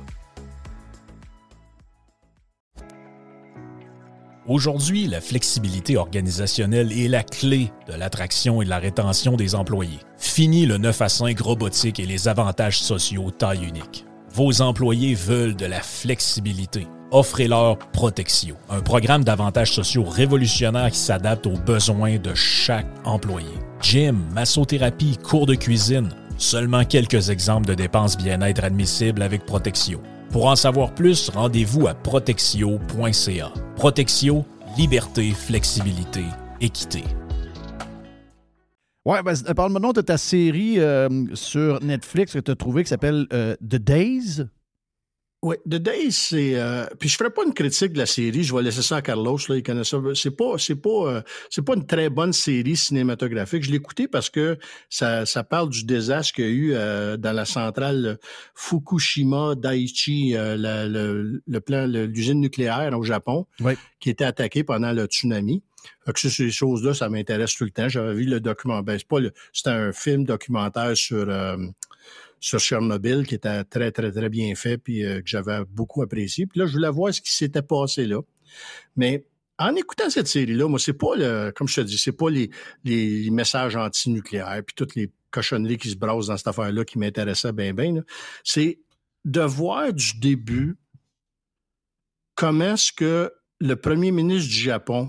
Aujourd'hui, la flexibilité organisationnelle est la clé de l'attraction et de la rétention des employés. Fini le 9 à 5 robotique et les avantages sociaux taille unique. Vos employés veulent de la flexibilité. Offrez-leur Protexio, un programme d'avantages sociaux révolutionnaire qui s'adapte aux besoins de chaque employé. Gym, massothérapie, cours de cuisine, seulement quelques exemples de dépenses bien-être admissibles avec Protexio. Pour en savoir plus, rendez-vous à protexio.ca. Protexio, liberté, flexibilité, équité.
Ouais, ben, parle-moi donc de ta série sur Netflix que tu as trouvée qui s'appelle The Days.
Oui, The Days, c'est... puis je ferai pas une critique de la série, je vais laisser ça à Carlos, là, il connaît ça. C'est pas une très bonne série cinématographique. Je l'ai écouté parce que ça parle du désastre qu'il y a eu dans la centrale Fukushima Daiichi, l'usine nucléaire au Japon,
oui,
qui était attaquée pendant le tsunami. Fait que ces choses-là, ça m'intéresse tout le temps. J'avais vu le document. Ben, c'était un film documentaire sur Tchernobyl, qui était très, très, très bien fait, puis que j'avais beaucoup apprécié. Puis là, je voulais voir ce qui s'était passé là. Mais en écoutant cette série-là, moi, c'est pas comme je te dis, c'est pas les messages anti-nucléaires, puis toutes les cochonneries qui se brassent dans cette affaire-là qui m'intéressaient bien, bien. C'est de voir du début comment est-ce que le premier ministre du Japon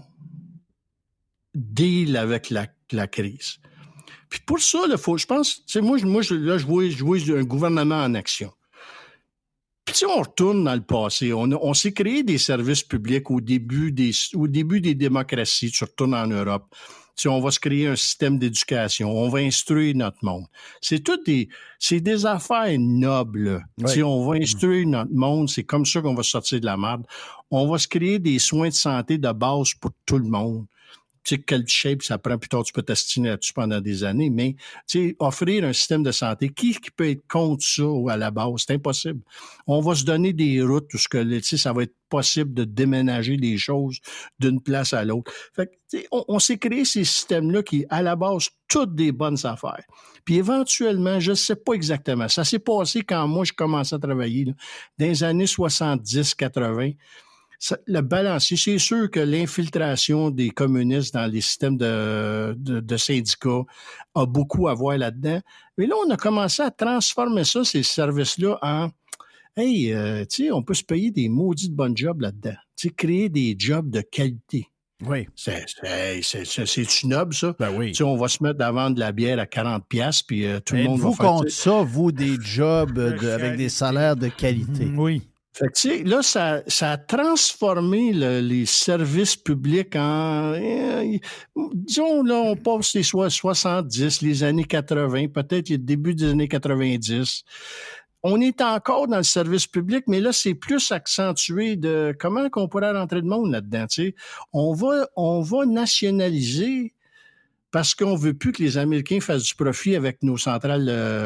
deal avec la crise. Puis pour ça, là, je pense, tu sais, moi, je vois un gouvernement en action. Puis si on retourne dans le passé, on s'est créé des services publics au début des démocraties. Tu retournes en Europe. Tu sais, on va se créer un système d'éducation. On va instruire notre monde. C'est des affaires nobles. Oui. Tu sais, on va instruire notre monde. C'est comme ça qu'on va sortir de la merde. On va se créer des soins de santé de base pour tout le monde. tu sais, quelle shape ça prend, plus tard, tu peux t'astiner là-dessus pendant des années, mais, tu sais, offrir un système de santé, qui peut être contre ça à la base? C'est impossible. On va se donner des routes où tu sais, ça va être possible de déménager les choses d'une place à l'autre. Fait que, tu sais, on s'est créé ces systèmes-là qui, à la base, toutes des bonnes affaires. Puis éventuellement, je ne sais pas exactement, ça s'est passé quand moi, je commençais à travailler, là, dans les années 70-80, le balancier, c'est sûr que l'infiltration des communistes dans les systèmes de syndicats a beaucoup à voir là-dedans. Mais là, on a commencé à transformer ça, ces services-là, en hey, tu sais, on peut se payer des maudits de bons jobs là-dedans. Tu sais, créer des jobs de qualité.
Oui.
C'est noble, ça.
Ben oui.
Tu sais, on va se mettre à vendre de la bière à 40$, puis tout le monde va
Êtes-vous
faire...
contre ça, vous, des jobs avec des salaires de qualité?
Oui.
Fait que, tu sais, là, ça a transformé les services publics en... disons, là, on passe les 70, les années 80, peut-être le début des années 90. On est encore dans le service public, mais là, c'est plus accentué de comment qu'on pourrait rentrer de monde là-dedans, tu sais. On va nationaliser parce qu'on veut plus que les Américains fassent du profit avec nos centrales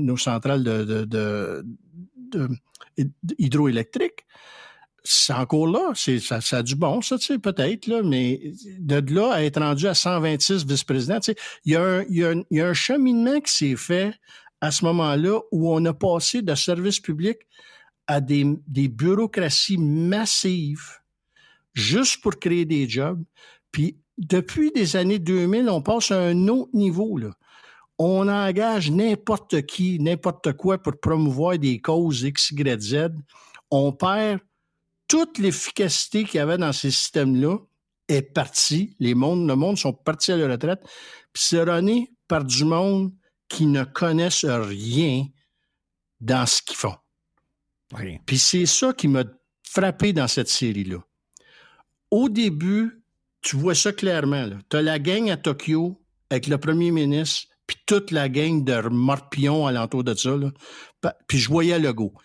hydroélectriques. C'est encore là, ça a du bon, ça, tu sais, peut-être, là, mais de là à être rendu à 126 vice-présidents, tu sais, il y a un cheminement qui s'est fait à ce moment-là où on a passé de services publics à des bureaucraties massives juste pour créer des jobs. Puis, depuis les années 2000, on passe à un autre niveau, là. On engage n'importe qui, n'importe quoi pour promouvoir des causes X, Y, Z. On perd toute l'efficacité qu'il y avait dans ces systèmes-là est partie. Le monde sont partis à la retraite. Puis c'est runné par du monde qui ne connaissent rien dans ce qu'ils font.
Rien.
Puis c'est ça qui m'a frappé dans cette série-là. Au début, tu vois ça clairement. Tu as la gang à Tokyo avec le premier ministre, puis toute la gang de morpions alentour de ça. Là. Puis je voyais le go.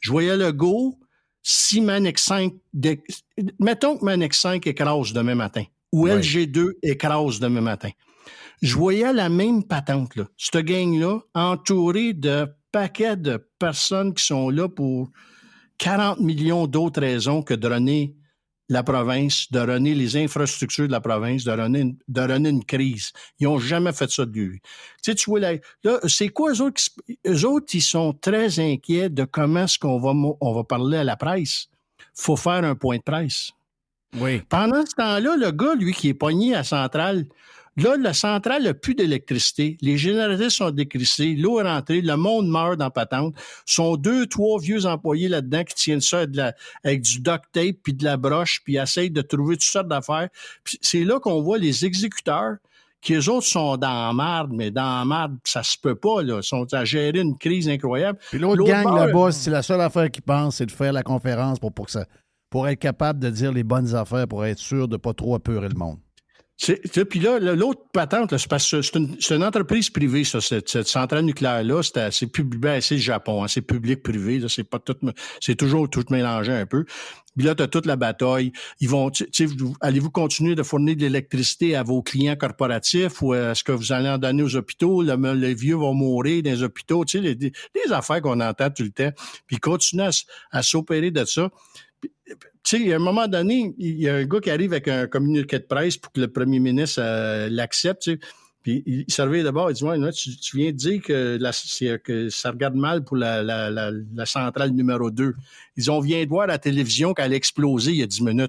Si Manex 5... mettons que Manex 5 écrase demain matin, ou LG2 écrase demain matin. Je voyais la même patente, là. Cette gang-là, entourée de paquets de personnes qui sont là pour 40 millions d'autres raisons que de runner la province, de runner les infrastructures de la province, de runner une crise. Ils n'ont jamais fait ça de lui. Tu sais, tu vois, là, c'est quoi eux autres? Eux autres, ils sont très inquiets de comment est-ce qu'on va parler à la presse. Faut faire un point de presse.
Oui.
Pendant ce temps-là, le gars, lui, qui est pogné à Centrale, là, la centrale n'a plus d'électricité. Les générateurs sont décrissés. L'eau est rentrée. Le monde meurt dans patente. Sont 2-3 vieux employés là-dedans qui tiennent ça avec du duct tape puis de la broche puis essayent de trouver toutes sortes d'affaires. Puis c'est là qu'on voit les exécuteurs qui, eux autres, sont dans la marde, mais dans la marde, ça se peut pas, là. Ils sont à gérer une crise incroyable.
Puis l'autre gang là-bas, c'est la seule affaire qu'ils pensent, c'est de faire la conférence pour être capable de dire les bonnes affaires, pour être sûr de ne pas trop apeurer le monde.
Puis là, l'autre patente, là, c'est parce que c'est une entreprise privée, ça, cette centrale nucléaire-là, c'est le Japon, hein, c'est public-privé, là, c'est toujours tout mélangé un peu. Puis là, tu as toute la bataille. Allez-vous continuer de fournir de l'électricité à vos clients corporatifs ou est-ce que vous allez en donner aux hôpitaux? Les vieux vont mourir dans les hôpitaux, tu sais, les affaires qu'on entend tout le temps. Puis continuer à s'opérer de ça. Tu sais, à un moment donné, il y a un gars qui arrive avec un communiqué de presse pour que le premier ministre l'accepte, tu sais. Puis il servait d'abord, il dit, ouais, tu viens de dire que ça regarde mal pour la centrale numéro 2. Ils disent, on vient de voir à la télévision qu'elle a explosé il y a 10 minutes.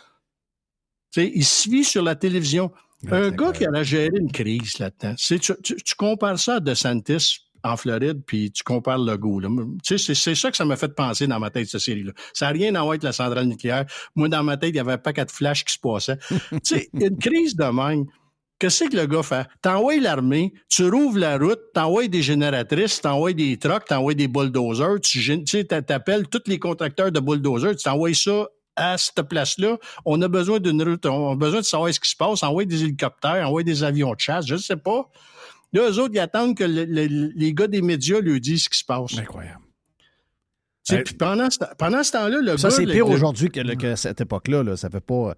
Tu sais, il se vit sur la télévision. Un gars qui a géré une crise là-dedans. Tu compares ça à DeSantis en Floride, puis tu compares le Legault. Là. Tu sais, c'est ça que ça m'a fait penser dans ma tête, cette série-là. Ça n'a rien à voir avec la centrale nucléaire. Moi, dans ma tête, il y avait un paquet de flash qui se passait. Tu sais, une crise de même, qu'est-ce que le gars fait? T'envoies l'armée, tu rouvres la route, t'envoies des génératrices, t'envoies des trucks, t'envoies des bulldozers, tu sais, t'appelles tous les contracteurs de bulldozers, tu t'envoies ça à cette place-là. On a besoin d'une route, on a besoin de savoir ce qui se passe, envoyer des hélicoptères, envoyer des avions de chasse, je ne sais pas. Là, eux autres, ils attendent que les gars des médias lui disent ce qui se passe.
Incroyable.
Puis pendant ce temps-là, le
ça,
gars...
c'est pire aujourd'hui que cette époque-là. Là. Ça fait pas...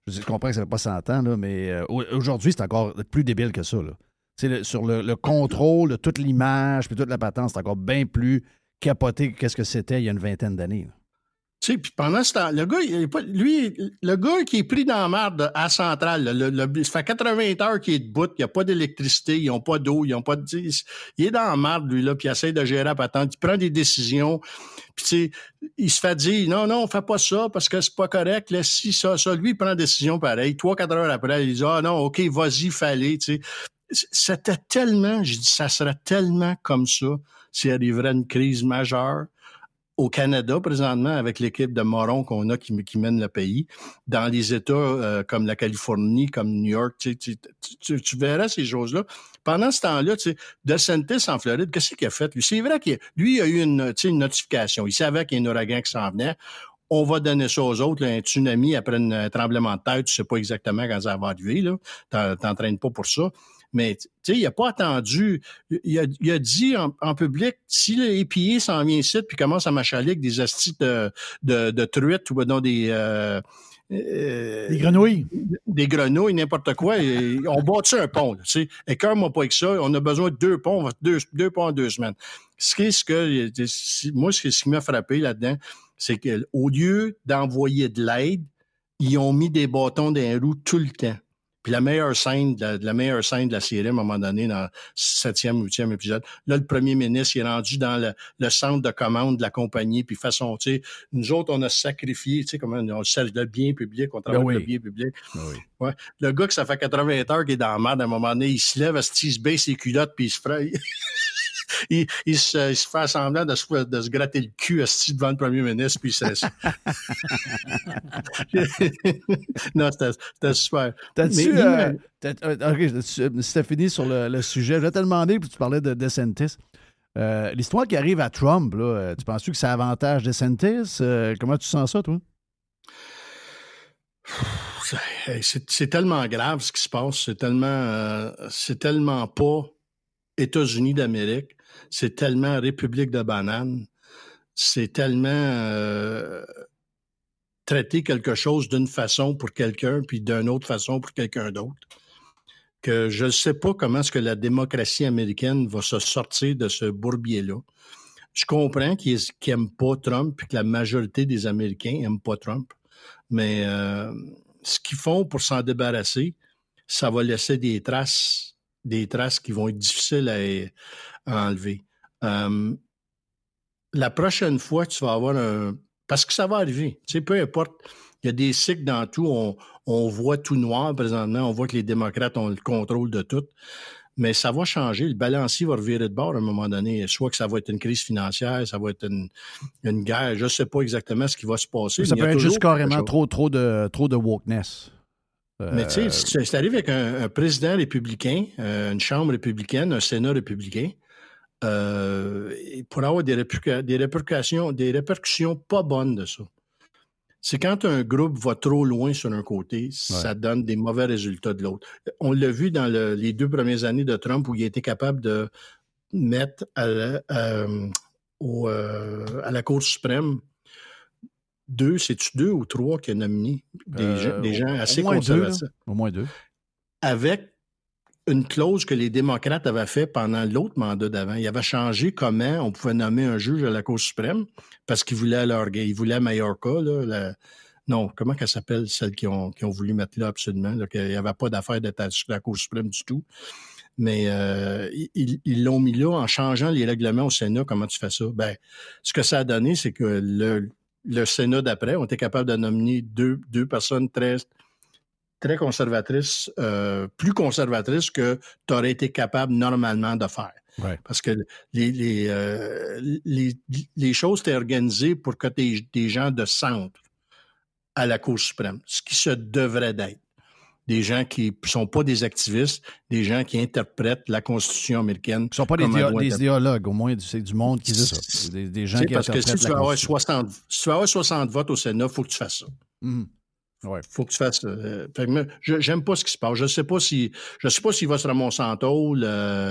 Je comprends que ça fait pas 100 ans, là, mais aujourd'hui, c'est encore plus débile que ça. Là. Sur le contrôle de toute l'image puis toute la patente, c'est encore bien plus capoté que ce que c'était il y a une vingtaine d'années. Là.
Tu sais, puis pendant ce temps, le gars qui est pris dans la merde à la centrale, ça fait 80 heures qu'il est debout, il n'y a pas d'électricité, ils n'ont pas d'eau, ils n'ont pas de... Il est dans la merde, lui, là, puis il essaie de gérer la patente, il prend des décisions, puis tu sais, il se fait dire, non, fais pas ça, parce que c'est pas correct, là, si ça, lui, il prend des décisions pareilles. 3-4 heures après, il dit, non, OK, vas-y, fallait, tu sais. C'était tellement, je dis, ça serait tellement comme ça s'il arriverait une crise majeure au Canada, présentement, avec l'équipe de morons qu'on a qui mène le pays, dans les États comme la Californie, comme New York, tu verras ces choses-là. Pendant ce temps-là, tu sais, DeSantis en Floride, qu'est-ce qu'il a fait? Lui, c'est vrai qu'il a eu une notification. Il savait qu'il y a un ouragan qui s'en venait. On va donner ça aux autres, là, un tsunami après un tremblement de terre, tu sais pas exactement quand ça va arriver, là. T'entraînes pas pour ça. Mais, tu sais, il a pas attendu. Il a dit en public, si l'EPA s'en vient ici puis commence à m'achaler avec des astis de truites ou non des
grenouilles.
Des grenouilles, n'importe quoi. On bâtit un pont, tu sais. Écœure-moi pas avec ça. On a besoin de 2 ponts, deux ponts en 2 semaines. Moi, ce qui m'a frappé là-dedans, c'est qu'au lieu d'envoyer de l'aide, ils ont mis des bâtons dans les roues tout le temps. Puis la meilleure scène de la série, à un moment donné, dans le 7e ou 8e épisode, là, le premier ministre il est rendu dans le centre de commande de la compagnie, puis façon, tu sais, nous autres, on a sacrifié, tu sais, comment on sert le bien public, on travaille le bien public.
Oui.
Ouais. Le gars que ça fait 80 heures qu'il est dans la merde, à un moment donné, il se lève, il se baisse ses culottes, puis il se fraye. Il se fait semblant de se gratter le cul devant le premier ministre, puis il se Non, c'était super.
C'était fini sur le sujet. Je vais te demander, puis tu parlais de DeSantis. L'histoire qui arrive à Trump, là, tu penses-tu que ça avantage DeSantis? Comment tu sens ça, toi?
C'est tellement grave ce qui se passe. C'est tellement pas États-Unis d'Amérique. C'est tellement République de bananes. C'est tellement traiter quelque chose d'une façon pour quelqu'un puis d'une autre façon pour quelqu'un d'autre que je ne sais pas comment est-ce que la démocratie américaine va se sortir de ce bourbier-là. Je comprends qu'ils n'aiment pas Trump et que la majorité des Américains n'aiment pas Trump, mais ce qu'ils font pour s'en débarrasser, ça va laisser des traces qui vont être difficiles à enlever. La prochaine fois, tu vas avoir parce que ça va arriver, tu sais, peu importe, il y a des cycles dans tout, on voit tout noir présentement, on voit que les démocrates ont le contrôle de tout, mais ça va changer, le balancier va revirer de bord à un moment donné, soit que ça va être une crise financière, ça va être une guerre, je ne sais pas exactement ce qui va se passer.
Ça peut être juste carrément trop de wokeness.
Mais tu sais, c'est arrivé avec un président républicain, une chambre républicaine, un Sénat républicain, pour avoir des répercussions pas bonnes de ça. C'est quand un groupe va trop loin sur un côté, ça donne des mauvais résultats de l'autre. On l'a vu dans les 2 premières années de Trump où il a été capable de mettre à la Cour suprême c'est-tu 2 ou 3 qui a nominé des gens assez conservatifs?
Au moins 2.
Avec une clause que les démocrates avaient fait pendant l'autre mandat d'avant. Ils avaient changé comment on pouvait nommer un juge à la Cour suprême parce qu'ils voulaient ils voulaient Mayorkas, là, non, comment qu'elle s'appelle, celle qui ont voulu mettre là absolument, là, qu'il n'y avait pas d'affaire d'être sur la Cour suprême du tout. Mais ils l'ont mis là en changeant les règlements au Sénat. Comment tu fais ça? Ben, ce que ça a donné, c'est que le Sénat d'après ont été capables de nominer deux personnes très conservatrices, plus conservatrices que tu aurais été capable normalement de faire.
Ouais.
Parce que les choses étaient organisées pour que tu aies des gens de centre à la Cour suprême, ce qui se devrait d'être. Des gens qui ne sont pas des activistes, des gens qui interprètent la Constitution américaine.
Qui ne sont pas des idéologues, au moins, c'est du monde qui dit ça. Des gens qui
parce que si tu vas avoir 60 votes au Sénat, il faut que tu fasses ça.
Mm. Ouais.
Faut que tu fasses. J'aime pas ce qui se passe. Je sais pas s'il va se ramasser en tôle.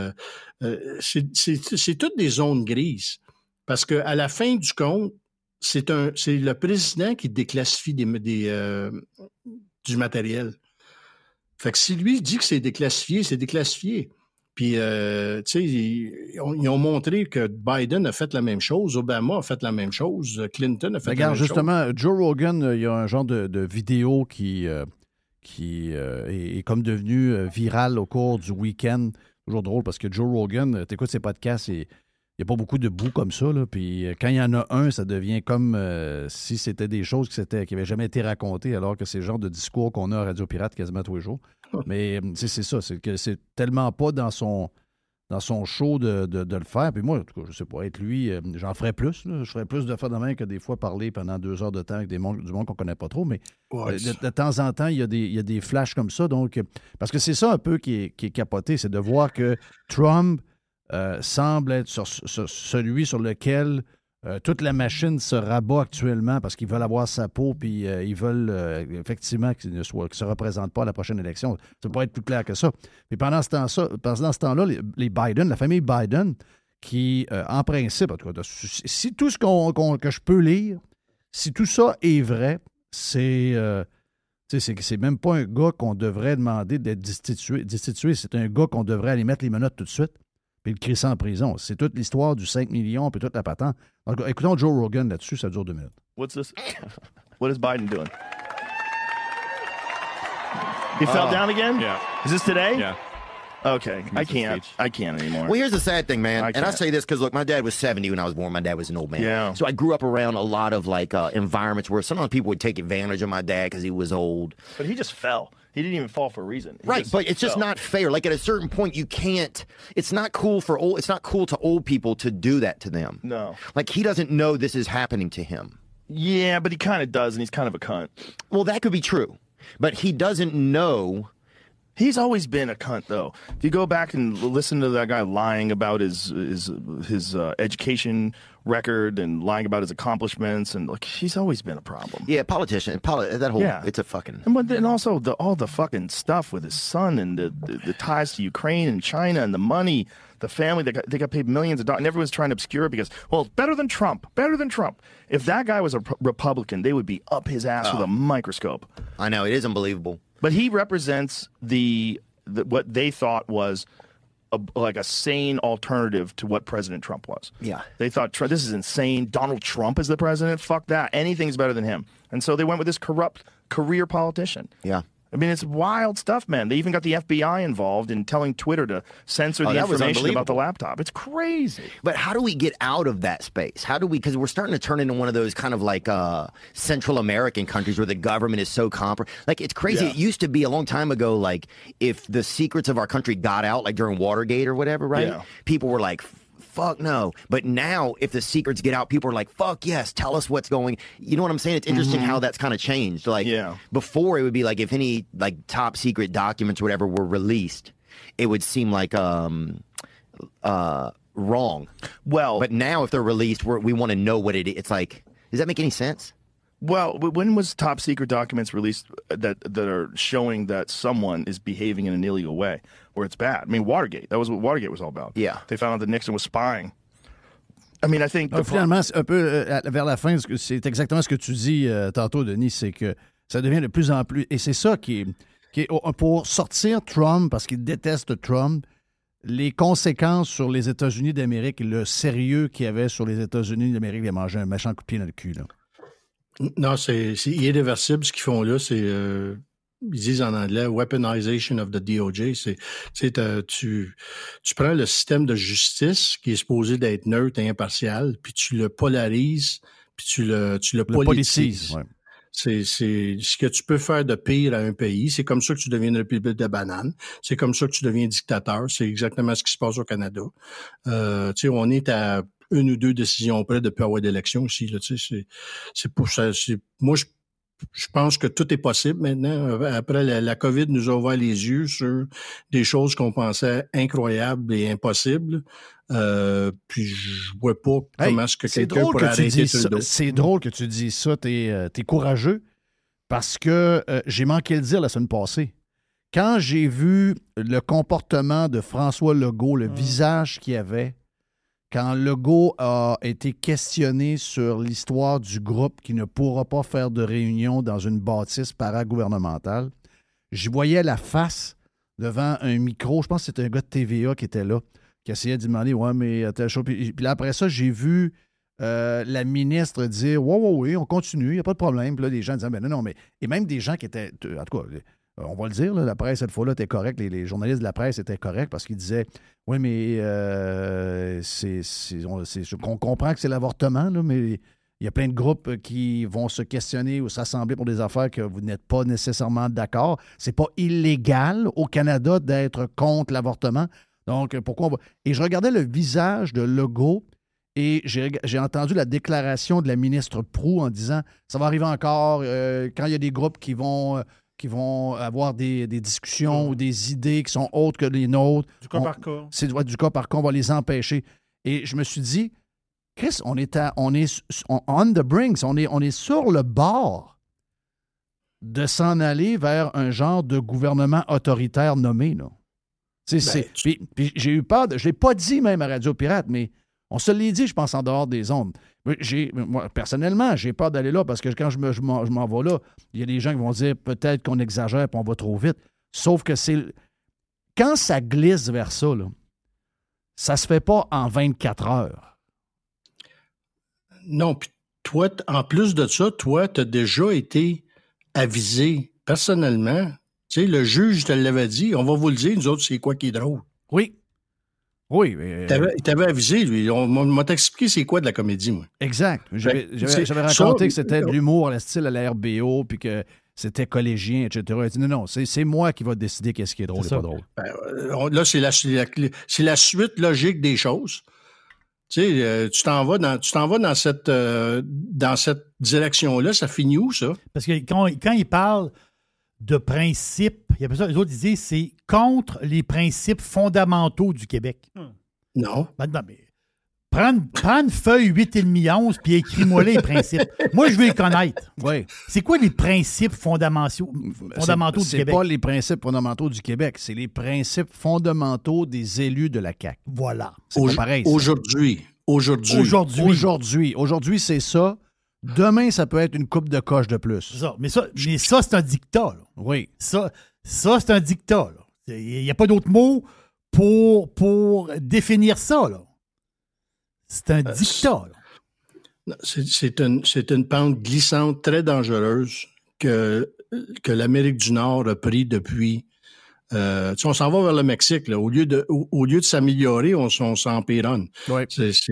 C'est toutes des zones grises. Parce que à la fin du compte, c'est le président qui déclassifie du matériel. Fait que si lui dit que c'est déclassifié, c'est déclassifié. Puis, tu sais, ils ont montré que Biden a fait la même chose, Obama a fait la même chose, Clinton a fait la même chose.
Regarde, justement, Joe Rogan, il y a un genre de vidéo qui est comme devenu viral au cours du week-end. Toujours drôle parce que Joe Rogan, t'écoutes ses podcasts, il n'y a pas beaucoup de bouts comme ça. Là, puis quand il y en a un, ça devient comme si c'était des choses qui n'avaient jamais été racontées, alors que c'est le genre de discours qu'on a à Radio Pirate quasiment tous les jours. Mais c'est ça, c'est que c'est tellement pas dans son show de le faire. Puis moi, en tout cas, je sais pas, être lui, j'en ferais plus. Là. Je ferais plus de faire de main que des fois parler pendant 2 heures de temps avec du monde qu'on connaît pas trop. Mais de temps en temps, il y a des flashs comme ça. Donc, parce que c'est ça un peu qui est capoté, c'est de voir que Trump semble être celui sur lequel toute la machine se rabat actuellement parce qu'ils veulent avoir sa peau puis ils veulent effectivement qu'il ne se représente pas à la prochaine élection. Ça peut pas être plus clair que ça. Mais pendant ce temps-là, les Biden, la famille Biden, qui, en principe, en tout cas, si tout ce que je peux lire, si tout ça est vrai, c'est même pas un gars qu'on devrait demander d'être destitué. C'est un gars qu'on devrait aller mettre les menottes tout de suite puis le crisser en prison. C'est toute l'histoire du 5 millions puis toute la patente. Donc, écoutons Joe Rogan là-dessus, ça dure 2 minutes.
What's this? What is Biden doing? He fell down again?
Yeah.
Is this today?
Yeah.
Okay. I can't anymore.
Well, here's the sad thing, man.
I
And I say this because, look, my dad was 70 when I was born. My dad was an old man.
Yeah.
So I grew up around a lot of, like, environments where sometimes people would take advantage of my dad because he was old.
But he just fell. He didn't even fall for a reason.
Right, but it's just not fair. Like, at a certain point, you can't... It's not cool to old people to do that to them.
No.
Like, he doesn't know this is happening to him.
Yeah, but he kind of does, and he's kind of a cunt.
Well, that could be true. But he doesn't know...
He's always been a cunt, though. If you go back and listen to that guy lying about his education record and lying about his accomplishments, and like he's always been a problem.
Yeah, politician. That whole it's a fucking.
And also all the fucking stuff with his son and the ties to Ukraine and China and the money, the family they got paid millions of dollars, and everyone's trying to obscure it because better than Trump. If that guy was a Republican, they would be up his ass with a microscope.
I know, it is unbelievable.
But he represents the what they thought was like a sane alternative to what President Trump was.
Yeah.
They thought, this is insane. Donald Trump is the president. Fuck that. Anything's better than him. And so they went with this corrupt career politician.
Yeah.
I mean, it's wild stuff, man. They even got the FBI involved in telling Twitter to censor the information about the laptop. It's crazy.
But how do we get out of that space? How do we, because we're starting to turn into one of those kind of like Central American countries where the government is so like, it's crazy. Yeah. It used to be a long time ago, like, if the secrets of our country got out, like during Watergate or whatever, right? Yeah. People were like, fuck no. But now, if the secrets get out, people are like, fuck yes, tell us what's going. You know what I'm saying? It's interesting how that's kind of changed. Like, before it would be like, if any like top secret documents or whatever were released, it would seem like wrong.
Well,
but now if they're released, we want to know what it is. It's like, does that make any sense?
Well, when was top secret documents released that are showing that someone is behaving in an illegal way where it's bad? I mean, Watergate. That was what Watergate was all about.
Yeah.
They found out that Nixon was spying. I mean, I think...
Finalement, un peu vers la fin, c'est exactement ce que tu dis tantôt, Denis, c'est que ça devient de plus en plus... Et c'est ça qui est pour sortir Trump, parce qu'il déteste Trump, les conséquences sur les États-Unis d'Amérique, le sérieux qu'il y avait sur les États-Unis d'Amérique, il a mangé un méchant coup de pied dans le cul, là.
Non, c'est irréversible ce qu'ils font là. C'est ils disent en anglais weaponization of the DOJ. Tu prends le système de justice qui est supposé d'être neutre et impartial, puis tu le polarises, puis tu le politises.
Ouais.
C'est ce que tu peux faire de pire à un pays. C'est comme ça que tu deviens une république de bananes. C'est comme ça que tu deviens dictateur. C'est exactement ce qui se passe au Canada. On est à 1 ou 2 décisions près de ne plus avoir d'élection ici. Là, c'est pour ça. Moi, je pense que tout est possible maintenant. Après, la COVID nous a ouvert les yeux sur des choses qu'on pensait incroyables et impossibles. Puis je vois pas comment est-ce que quelqu'un pourrait arrêter Trudeau.
C'est drôle que tu dis ça. T'es courageux parce que j'ai manqué le dire la semaine passée. Quand j'ai vu le comportement de François Legault, le visage qu'il avait, quand Legault a été questionné sur l'histoire du groupe qui ne pourra pas faire de réunion dans une bâtisse paragouvernementale, je voyais la face devant un micro. Je pense que c'était un gars de TVA qui était là, qui essayait de demander « Ouais, mais telle chose. » Puis là, après ça, j'ai vu la ministre dire « Oui, on continue, il n'y a pas de problème. » Puis là, les gens disaient « Ben non, mais... » Et même des gens qui étaient... En tout cas, on va le dire, là, la presse, cette fois-là, était correcte. Les journalistes de la presse étaient corrects parce qu'ils disaient « Oui, mais on comprend que c'est l'avortement, là, mais il y a plein de groupes qui vont se questionner ou s'assembler pour des affaires que vous n'êtes pas nécessairement d'accord. C'est pas illégal au Canada d'être contre l'avortement. Donc, pourquoi on va... » Et je regardais le visage de Legault et j'ai entendu la déclaration de la ministre Proulx en disant « Ça va arriver encore quand il y a des groupes qui vont avoir des discussions ou des idées qui sont autres que les nôtres. »
Du cas par cas.
C'est du cas par cas, on va les empêcher. Et je me suis dit, Chris, on est on the brink, on est sur le bord de s'en aller vers un genre de gouvernement autoritaire nommé. Là. Puis j'ai eu peur, je ne l'ai pas dit même à Radio Pirate, mais on se l'est dit, je pense, en dehors des ondes. Moi, personnellement, j'ai peur d'aller là parce que quand je m'en vais là, il y a des gens qui vont dire peut-être qu'on exagère et on va trop vite. Sauf que quand ça glisse vers ça, là, ça se fait pas en 24 heures.
Non, puis toi, en plus de ça, toi, tu as déjà été avisé personnellement. Tu sais, le juge te l'avait dit, on va vous le dire, nous autres, c'est quoi qui est drôle.
Oui. Oui.
Il t'avait avisé, lui. On m'a expliqué c'est quoi de la comédie, moi.
Exact. J'avais raconté que c'était de l'humour à la style à la RBO, puis que c'était collégien, etc. Il dit non, c'est moi qui va décider qu'est-ce qui est drôle et pas drôle.
Là, c'est la suite logique des choses. Tu sais, tu t'en vas dans cette direction-là, ça finit où, ça?
Parce que quand il parle de principes, il y a les autres disent c'est contre les principes fondamentaux du Québec.
Non.
Non, mais prends une feuille 8,5 puis écris-moi les principes. Moi, je veux les connaître.
Oui.
C'est quoi les principes fondamentaux du Québec?
C'est pas les principes fondamentaux du Québec, c'est les principes fondamentaux des élus de la CAQ.
Voilà.
C'est pas pareil.
Aujourd'hui,
c'est ça. Demain, ça peut être une coupe de coche de plus.
Mais ça c'est un dictat. Là.
Oui.
Ça c'est un dictat. Il n'y a pas d'autre mot pour définir ça. Là. C'est un dictat.
Là. C'est une pente glissante très dangereuse que l'Amérique du Nord a pris depuis... on s'en va vers le Mexique. Là. Au lieu de s'améliorer, on s'empironne.
Oui.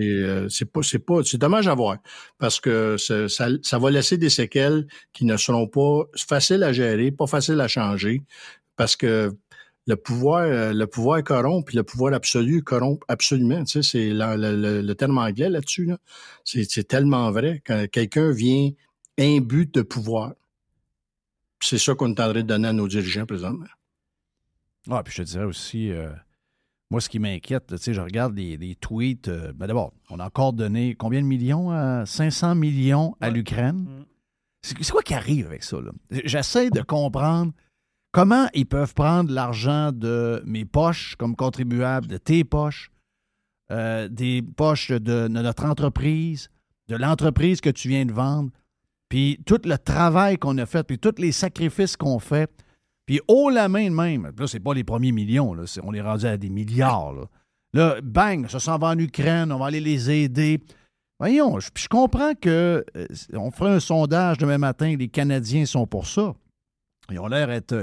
C'est dommage à voir parce que ça va laisser des séquelles qui ne seront pas faciles à gérer, pas faciles à changer parce que le pouvoir corrompt, puis le pouvoir absolu corrompt absolument. Tu sais, c'est le terme anglais là-dessus. Là. C'est tellement vrai quand quelqu'un vient imbu de pouvoir. C'est ça qu'on est en train de donner à nos dirigeants présentement.
Ah, puis je te dirais aussi, moi, ce qui m'inquiète, tu sais, je regarde les tweets. D'abord, on a encore donné combien de millions? 500 millions à l'Ukraine. C'est quoi qui arrive avec ça, là? J'essaie de comprendre comment ils peuvent prendre l'argent de mes poches comme contribuable, de tes poches, des poches de notre entreprise, de l'entreprise que tu viens de vendre, puis tout le travail qu'on a fait, puis tous les sacrifices qu'on fait, puis haut la main de même. Là, c'est pas les premiers millions, là, on est rendu à des milliards. Là, bang, ça s'en va en Ukraine, on va aller les aider. Voyons, je comprends que on fera un sondage demain matin, les Canadiens sont pour ça. Ils ont l'air d'être...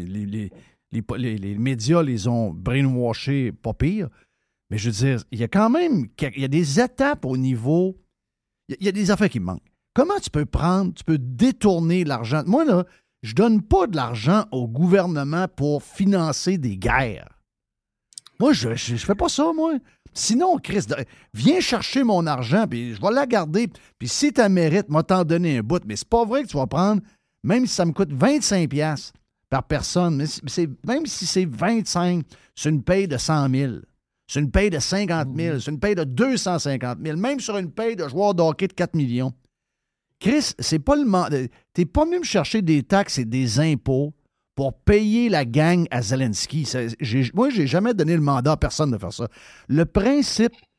Les médias les ont brainwashés, pas pire. Mais je veux dire, il y a quand même... Il y a des étapes au niveau... Il y a des affaires qui me manquent. Comment tu peux détourner l'argent? Moi, là, je donne pas de l'argent au gouvernement pour financer des guerres. Moi, je fais pas ça, moi. Sinon, Chris, viens chercher mon argent, puis je vais la garder. Puis si tu mérites, moi, t'en donner un bout. Mais c'est pas vrai que tu vas prendre... Même si ça me coûte 25$ par personne, même si c'est 25$, c'est une paye de 100 000. C'est une paye de 50 000. C'est une paye de 250 000. Même sur une paye de joueur de hockey de 4 millions. Chris, c'est pas t'es pas venu me chercher des taxes et des impôts pour payer la gang à Zelensky. Moi, j'ai jamais donné le mandat à personne de faire ça. Le principe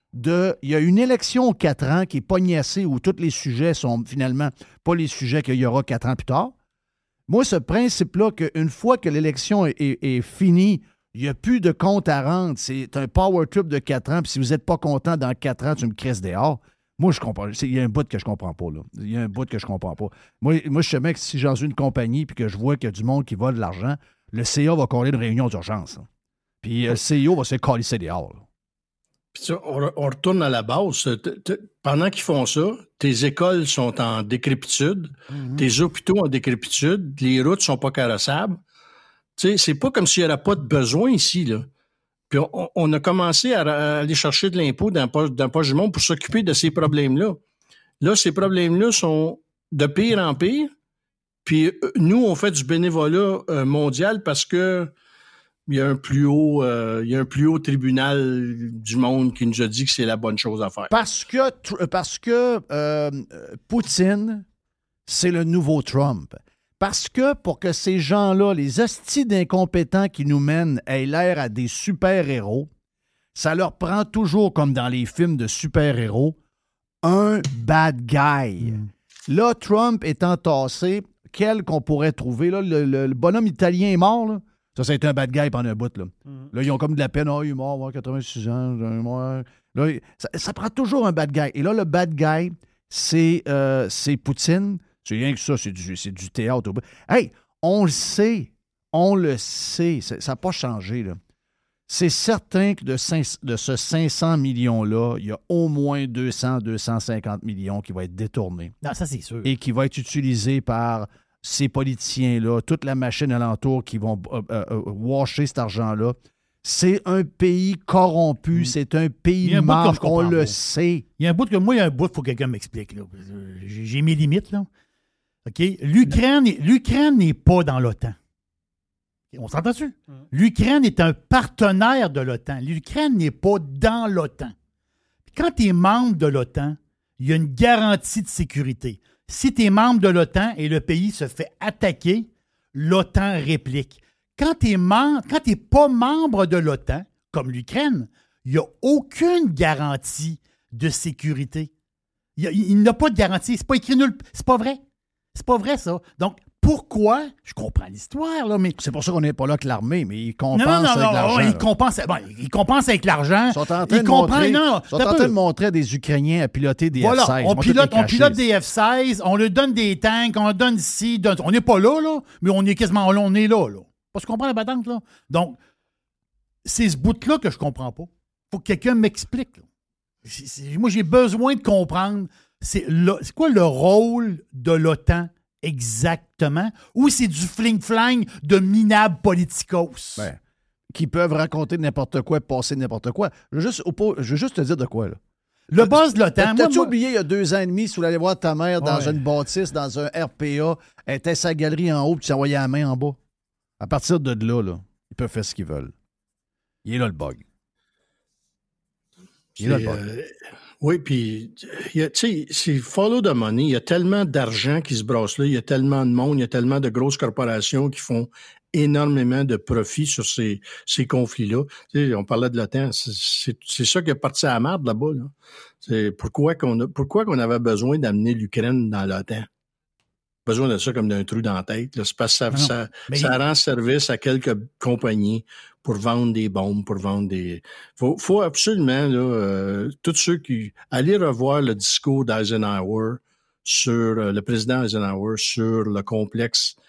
il y a une élection aux 4 ans qui est pognassée où tous les sujets sont finalement pas les sujets qu'il y aura 4 ans plus tard. Moi, ce principe-là, qu'une fois que l'élection est finie, il n'y a plus de compte à rendre. C'est un power trip de 4 ans. Puis si vous n'êtes pas content dans 4 ans, tu me crisses dehors. Moi, je comprends. Il y a un bout que je comprends pas, là. Il y a un bout que je comprends pas. Moi je sais bien que si j'en suis une compagnie puis que je vois qu'il y a du monde qui vole de l'argent, le CA va coller une réunion d'urgence. Là. Puis le CEO va se calisser dehors. Là.
Puis on retourne à la base. Pendant qu'ils font ça, tes écoles sont en décrépitude, tes hôpitaux en décrépitude, les routes sont pas carrossables. Tu sais, c'est pas comme s'il n'y aurait pas de besoin ici, là. Puis on a commencé à aller chercher de l'impôt dans le poche du monde pour s'occuper de ces problèmes-là. Là, ces problèmes-là sont de pire en pire. Puis nous, on fait du bénévolat mondial parce que il y a un plus haut tribunal du monde qui nous a dit que c'est la bonne chose à faire.
Parce que Poutine, c'est le nouveau Trump. Parce que pour que ces gens-là, les hosties d'incompétents qui nous mènent, aient l'air à des super-héros, ça leur prend toujours, comme dans les films de super-héros, un bad guy. Là, Trump est entassé, quel qu'on pourrait trouver, là, le bonhomme italien est mort, là. Ça a été un bad guy pendant un bout, là. Là, ils ont comme de la peine. Il est mort, 86 ans. Là, ça prend toujours un bad guy. Et là, le bad guy, c'est Poutine. C'est rien que ça, c'est du théâtre. Hey, on le sait. Ça n'a pas changé, là. C'est certain que de ce 500 millions-là, il y a au moins 250 millions qui vont être détournés.
Non, ça, c'est sûr.
Et qui vont être utilisés par ces politiciens-là, toute la machine alentour qui vont washer cet argent-là. C'est un pays corrompu, c'est un pays mort, on le sait.
Il y a un bout que moi, il faut que quelqu'un m'explique. Là. J'ai mes limites, là. OK? L'Ukraine n'est pas dans l'OTAN. On s'entend dessus? L'Ukraine est un partenaire de l'OTAN. L'Ukraine n'est pas dans l'OTAN. Quand tu es membre de l'OTAN, il y a une garantie de sécurité. Si tu es membre de l'OTAN et le pays se fait attaquer, l'OTAN réplique. Quand tu n'es pas membre de l'OTAN, comme l'Ukraine, il n'y a aucune garantie de sécurité. Il n'a pas de garantie. C'est pas écrit nulle. C'est pas vrai. C'est pas vrai, ça. Donc, pourquoi? Je comprends l'histoire, là, mais...
C'est pour ça qu'on n'est pas là avec l'armée, mais ils compensent avec l'argent.
Ils compensent avec l'argent.
Ils sont en train de montrer à des Ukrainiens à piloter des F-16.
On pilote des F-16, on leur donne des tanks, on leur donne ici. On n'est pas là, mais on est quasiment là, on est là. Parce qu'on comprend la patente, là. Donc, c'est ce bout-là que je comprends pas. Il faut que quelqu'un m'explique. Moi, j'ai besoin de comprendre c'est quoi le rôle de l'OTAN exactement, ou c'est du fling-flang de minables politicos?
Ben, qui peuvent raconter n'importe quoi et passer n'importe quoi. Je veux juste te dire de quoi, là.
Le boss de l'OTAN...
T'as-tu oublié, il y a 2 ans et demi, si vous allez voir ta mère dans une bâtisse, dans un RPA, elle était sa galerie en haut, puis tu envoyais la main en bas? À partir de là, ils peuvent faire ce qu'ils veulent. Il est là, le bug.
Oui, puis, tu sais, c'est follow the money. Il y a tellement d'argent qui se brasse là, il y a tellement de monde, il y a tellement de grosses corporations qui font énormément de profits sur ces conflits-là. Tu sais, on parlait de l'OTAN, c'est ça qui est parti à la merde là-bas. Là. C'est pourquoi qu'on avait besoin d'amener l'Ukraine dans l'OTAN? Besoin de ça comme d'un trou dans la tête. Là. C'est parce que ça rend service à quelques compagnies pour vendre des bombes, pour vendre des... Faut absolument, là, tous ceux qui... Allez revoir le discours d'Eisenhower sur le président Eisenhower sur le complexe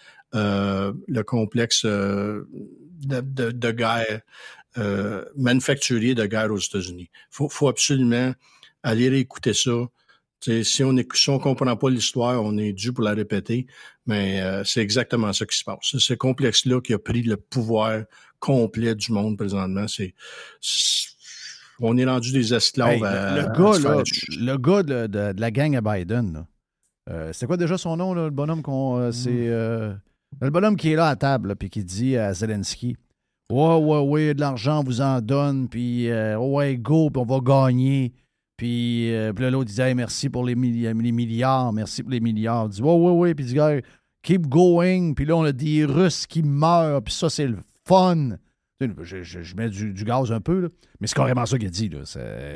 de guerre, manufacturier de guerre aux États-Unis. Faut absolument aller réécouter ça. T'sais, si on ne comprend pas l'histoire, on est dû pour la répéter, mais c'est exactement ça qui se passe. C'est ce complexe-là qui a pris le pouvoir complet du monde présentement. On est rendu des esclaves
le gars de la gang à Biden, c'est quoi déjà son nom, là, le bonhomme le bonhomme qui est là à table puis qui dit à Zelensky « Ouais, de l'argent, on vous en donne, puis ouais, go, puis on va gagner. » Puis là, l'autre disait hey, merci pour les milliards, merci pour les milliards. Il dit ouais. Puis il dit keep going. Puis là, on a des Russes qui meurent. Puis ça, c'est le fun. Je mets du gaz un peu, là. Mais c'est carrément ça qu'il a dit. Là.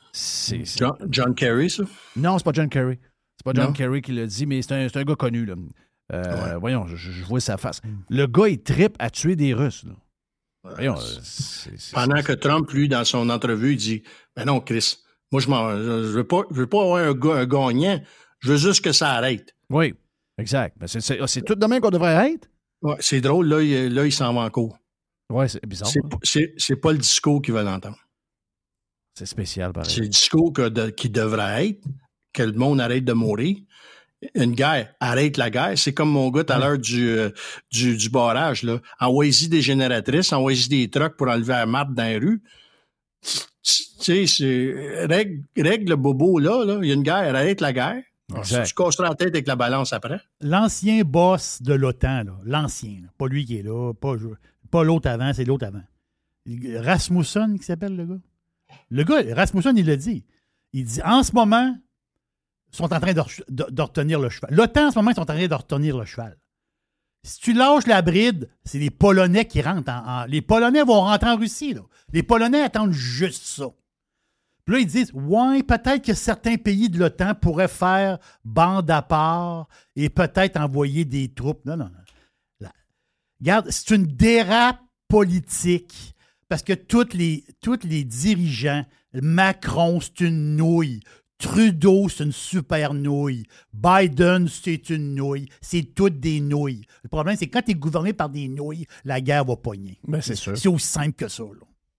John Kerry, ça?
Non, c'est pas John Kerry. C'est pas John Kerry qui l'a dit, mais c'est un gars connu. Là. Voyons, je vois sa face. Le gars, il trippe à tuer des Russes. Là. Voyons,
Pendant que Trump, lui, dans son entrevue, il dit « Ben non, Chris, moi, je veux pas avoir un gagnant, je veux juste que ça arrête. »
Oui, exact. Ben, c'est tout de même qu'on devrait être.
Ouais, c'est drôle, là, il s'en va en cours.
Oui, c'est bizarre.
C'est pas le discours qu'il veut entendre.
C'est spécial, pareil.
C'est le discours qui devrait être, que le monde arrête de mourir. Une guerre, arrête la guerre. C'est comme mon gars tout à l'heure du barrage. Là. Envoyez-y des génératrices, envoyez-y des trucks pour enlever la marde dans les rues. Tu sais, règle le bobo là. Il y a une guerre, arrête la guerre. Tu casseras la tête avec la balance après.
L'ancien boss de l'OTAN, là, l'ancien, là, pas lui qui est là, pas l'autre avant, c'est l'autre avant. Rasmussen, qui s'appelle le gars. Le gars, Rasmussen, il l'a dit. Il dit, en ce moment, ils sont en train de retenir le cheval. L'OTAN, en ce moment, ils sont en train de retenir le cheval. Si tu lâches la bride, c'est les Polonais qui rentrent. Les Polonais vont rentrer en Russie. Là. Les Polonais attendent juste ça. Puis là, ils disent, ouais, peut-être que certains pays de l'OTAN pourraient faire bande à part et peut-être envoyer des troupes. Non. Regarde, c'est une dérape politique parce que tous les dirigeants, Macron, c'est une nouille. Trudeau, c'est une super nouille. Biden, c'est une nouille. C'est toutes des nouilles. Le problème, c'est que quand tu es gouverné par des nouilles, la guerre va pogner.
Ben, c'est sûr.
C'est aussi simple que ça.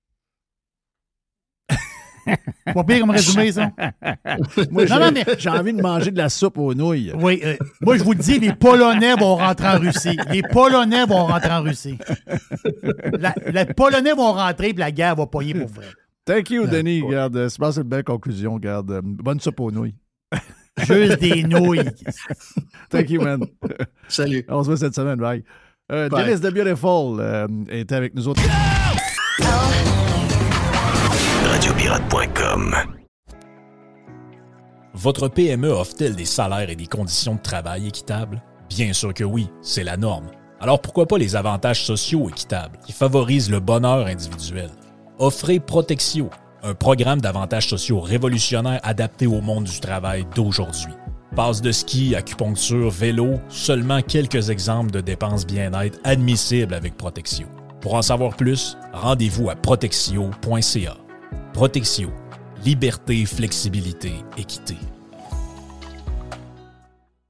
Pas pire comme résumé, ça.
Moi, j'ai envie de manger de la soupe aux nouilles.
Oui, moi, je vous le dis, les Polonais vont rentrer en Russie. Les Polonais vont rentrer en Russie. Les Polonais vont rentrer et la guerre va pogner pour vrai.
Thank you, Denis. Regarde, je pense que c'est une belle conclusion. Regarde, bonne soupe aux nouilles.
Juste des nouilles.
Thank you, man.
Salut.
On se voit cette semaine. Bye. Dennis the Beautiful était avec nous autres.
Radiopirate.com.
Votre PME offre-t-elle des salaires et des conditions de travail équitables? Bien sûr que oui, c'est la norme. Alors pourquoi pas les avantages sociaux équitables qui favorisent le bonheur individuel? Offrez Protexio, un programme d'avantages sociaux révolutionnaire adapté au monde du travail d'aujourd'hui. Passe de ski, acupuncture, vélo, seulement quelques exemples de dépenses bien-être admissibles avec Protexio. Pour en savoir plus, rendez-vous à protexio.ca. Protexio. Liberté, flexibilité, équité.